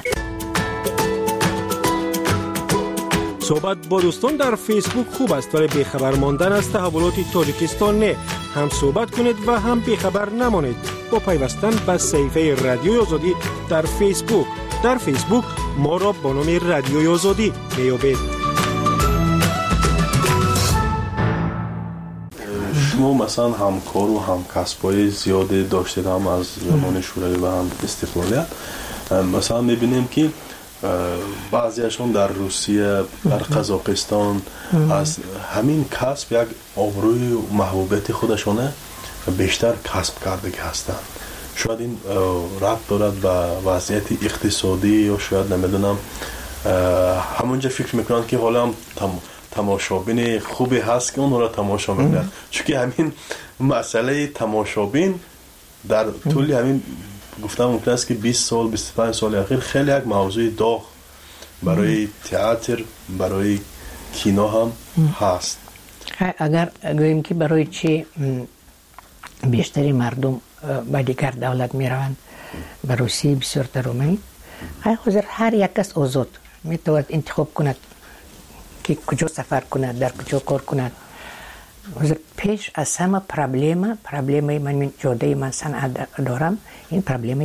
صحبت با دوستان در فیسبوک خوب است ولی بیخبر ماندن از تحولات تاجیکستان نه. هم صحبت کنید و هم بیخبر نمانید با پیوستن به صفحه رادیوی آزادی در فیسبوک. در فیسبوک ما را با نام رادیوی آزادی میابید. شما مثلا همکار و همکسبای زیاده داشتید، هم از زمان شوروی و هم استقلالیت. مثلا میبینیم که بعضیشون در روسیه، در قزاقستان از همین کسب یک آبروی و محبوبیت خودشونه بیشتر کسب کرده هستند. شاید این ربط دارد به وضعیت اقتصادی یا شاید نمیدونم همونجا فکر میکنند که حالا هم تماشابین خوبی هست که اون را تماشا میکنند، چون که همین مسئله تماشابین در طول همین گفتم ممکن است که 20 سال 25 سال اخیر خیلی یک موضوع داغ برای تئاتر، برای کینو هم هست. اگر گوییم که برای چی بیشتری مردم با دیگر دولت می روند به روسیه بسیار ترومی، حاضر هر یک کس آزاد می تواند انتخاب کند که کجا سفر کند، در کجا کار کند. حاضر پیش از همه پرابلم من جاده من صنعت دارم، این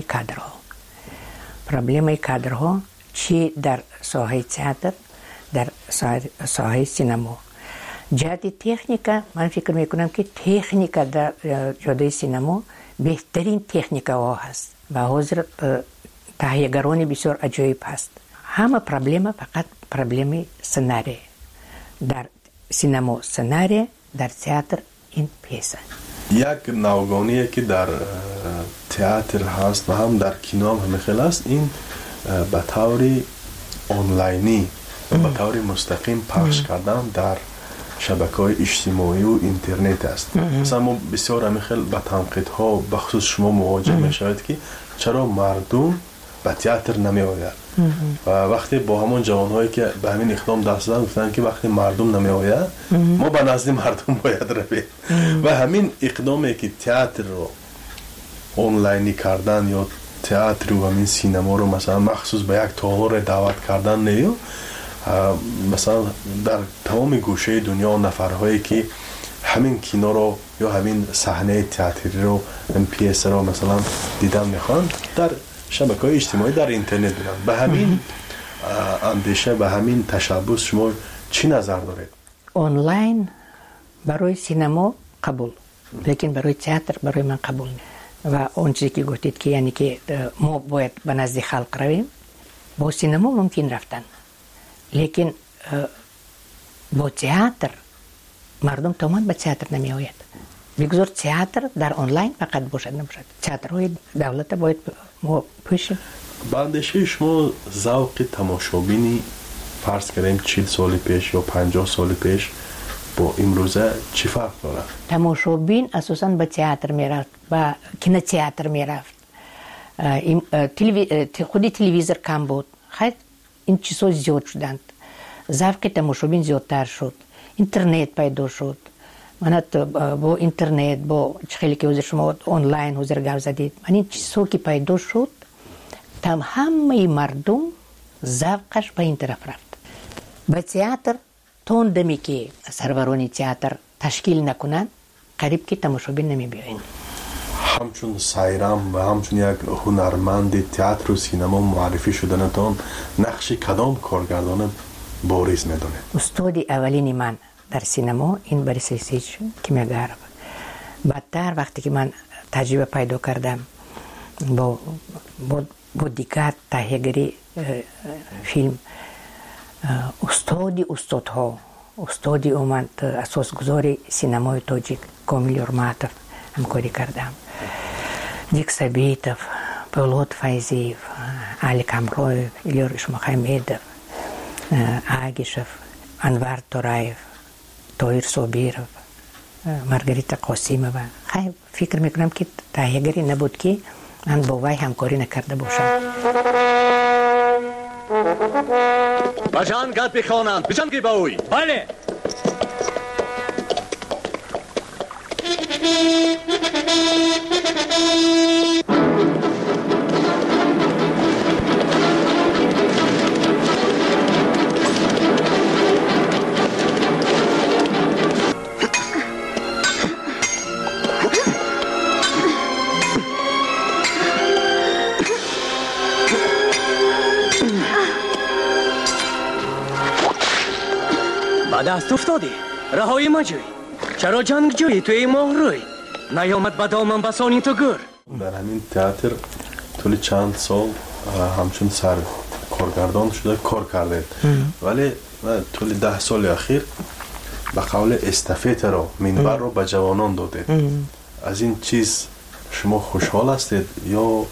پرابلم کادرها چی در ساحه تئاتر، در ساحه سینما. جهت تکنیکا من فکر میکنم که تکنیکا در جاده سینما بهترین تکنیکا ها هست و حاضر تهیه‌گران بسیار عجیب هست. همه پرابلم فقط پرابلم سناریو، در سینما سناریو، در تئاتر این پیسه. یک نوگانیه که در تئاتر هست و هم در کینو هم خیلی است، این به طور آنلاینی و به طور مستقیم پخش کردن در شبکه‌های اجتماعی و اینترنت است. مثلا ما بسیار همیخیل با تنقیدها بخصوص شما مواجه میشوید که چرا مردم به تئاتر نمی آید و وقتی با همون جوانهایی که به همین اقدام دست دادن گفتن که وقتی مردم نمی آید ما به نزد مردم باید رویم و همین اقدامی که تئاتر رو آنلاینی کردن یا تئاتر و همین سینما رو مثلا مخصوص به یک تالار دعوت کردن نیو، مثلا در تمام گوشه دنیا نفرهایی که همین کینو رو یا همین صحنه تئاتری رو، این پیس رو مثلا دیدن میخوان در شبکه‌های اجتماعی، در اینترنت بودن. به همین اندیشه، به همین تشبث شما چی نظر دارید؟ آنلاین برای سینما قبول، لیکن برای تئاتر برای من قبول نیست. و اون چیزی که گفتید که یعنی که ما باید به نزد خلق رویم، با سینما ممکن رفتن، لیکن با تئاتر مردم تمام به تئاتر نمی آید. بگذار تئاتر در آنلاین فقط باشد نباشد. تئاترهای دولت باید ما پوشیم. باندشه شما ذوق تماشابینی فرض کردیم 40 سال پیش یا 50 سال پیش با امروزه چی فرق داره؟ تماشابین اساساً به تئاتر میرفت، به کینو تئاتر میرفت. خود تلویزیون کم بود. خیلی این چیزها زیاد شدند. ذوق تماشابین زیادتر شد. اینترنت پیدا شد. من با اینترنت با خیلی که حضور شما آنلاین حضور گپ زدید، من این چیزها که پیدا شد تم همه مردم ذوقش به این طرف رفت. به تئاتر توندمی که سروران تئاتر تشکیل نکنن قریب که تماشابین نمی بیاین. همچون سایرام و همچون یک هنرمند تئاتر و سینما معرفی شدنتان نقش کدام کارگردان بارز میدونه؟ استاد اولین من در سینما این بریس سیج کیمیاگر. بعدتر وقتی که من تجربه پیدا کردم با دیگر تهیه‌گری فیلم، استادی اومد اساسگذار سینمای تاجیک کامل یورماتوف همکاری کردم. دیک سبیتوف، پولاد فایزیف، علی کامرویف، ایلور اشمخمیدوف، آگیشوف، انوار تورایف، تویر صابیروف، مارگریتا قاسیمووا. خیلی فکر میکنم که تهیه‌گری نبود که من با وی همکاری نکرده باشم. بجان گد بخوانند، بجان که باوی. بله. دست افتادی رهایی ما جوی، چرا جنگ جوی توی ماه روی نیامد به دامن بسانی تو گر. در همین تئاتر طول چند سال همچون سر کارگردان شده کار کرده، ولی طول 10 سال اخیر به قول استافت را منبر رو به جوانان داده. از این چیز شما خوشحال هستید یا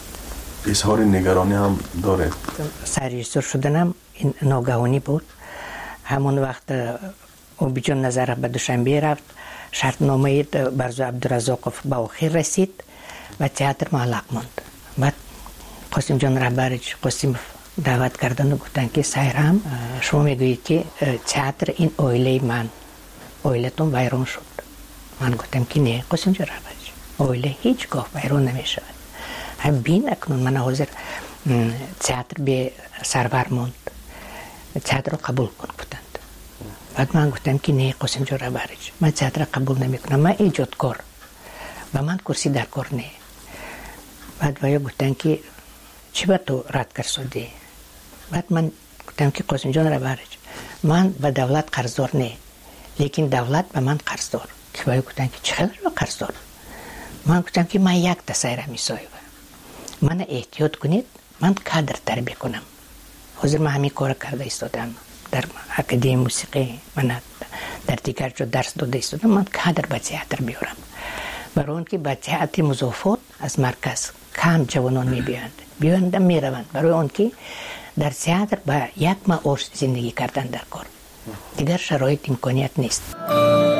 اظهار نگرانی هم دارید؟ سرریزور شدنم این ناگهانی بود. همون وقت اوبیجان نظر به دوشنبه رفت، شرطنامه برزو عبدالرزاقوف به آخر رسید و تئاتر معلق ماند. بعد قاسم جان رهبرش قاسم دعوت کردن و گفتن که سایرام شما میگویید که تئاتر این اویله من، اویلتون ویران شد. من گفتم که نه قاسم جان رهبرش، اویله هیچگاه ویران نمیشود. هم بین اکنون من حاضر تئاتر به سرور ماند، تئاتر رو قبول کن گفتند. بعد من گفتم که نه قاسم جان رهبرش، من تئاتر قبول نمیکنم، من ایجادکار و من کرسی در کار نه. بعد ویا گفتن که چی با تو رد کرد؟ بعد من گفتم که قاسم جان رهبرش، من به دولت قرضدار نه، لیکن دولت به من قرضدار. که ویا گفتن که چقدر به قرضدار؟ من گفتم که من یک تسایره میسایم، من احتیاط کنید، من کادر تربیت کنم. حاضر من همین کار کرده ایستادم، در اکادمی موسیقی من در دیگر جا درس داده ایستادم، من کادر به تئاتر بیارم. برای اون که به تئاتر مضافات از مرکز کم جوانان میبیاند میروند، برای اون که در تئاتر با یک معاش زندگی کردن در کار، دیگر شرایط امکانیت نیست.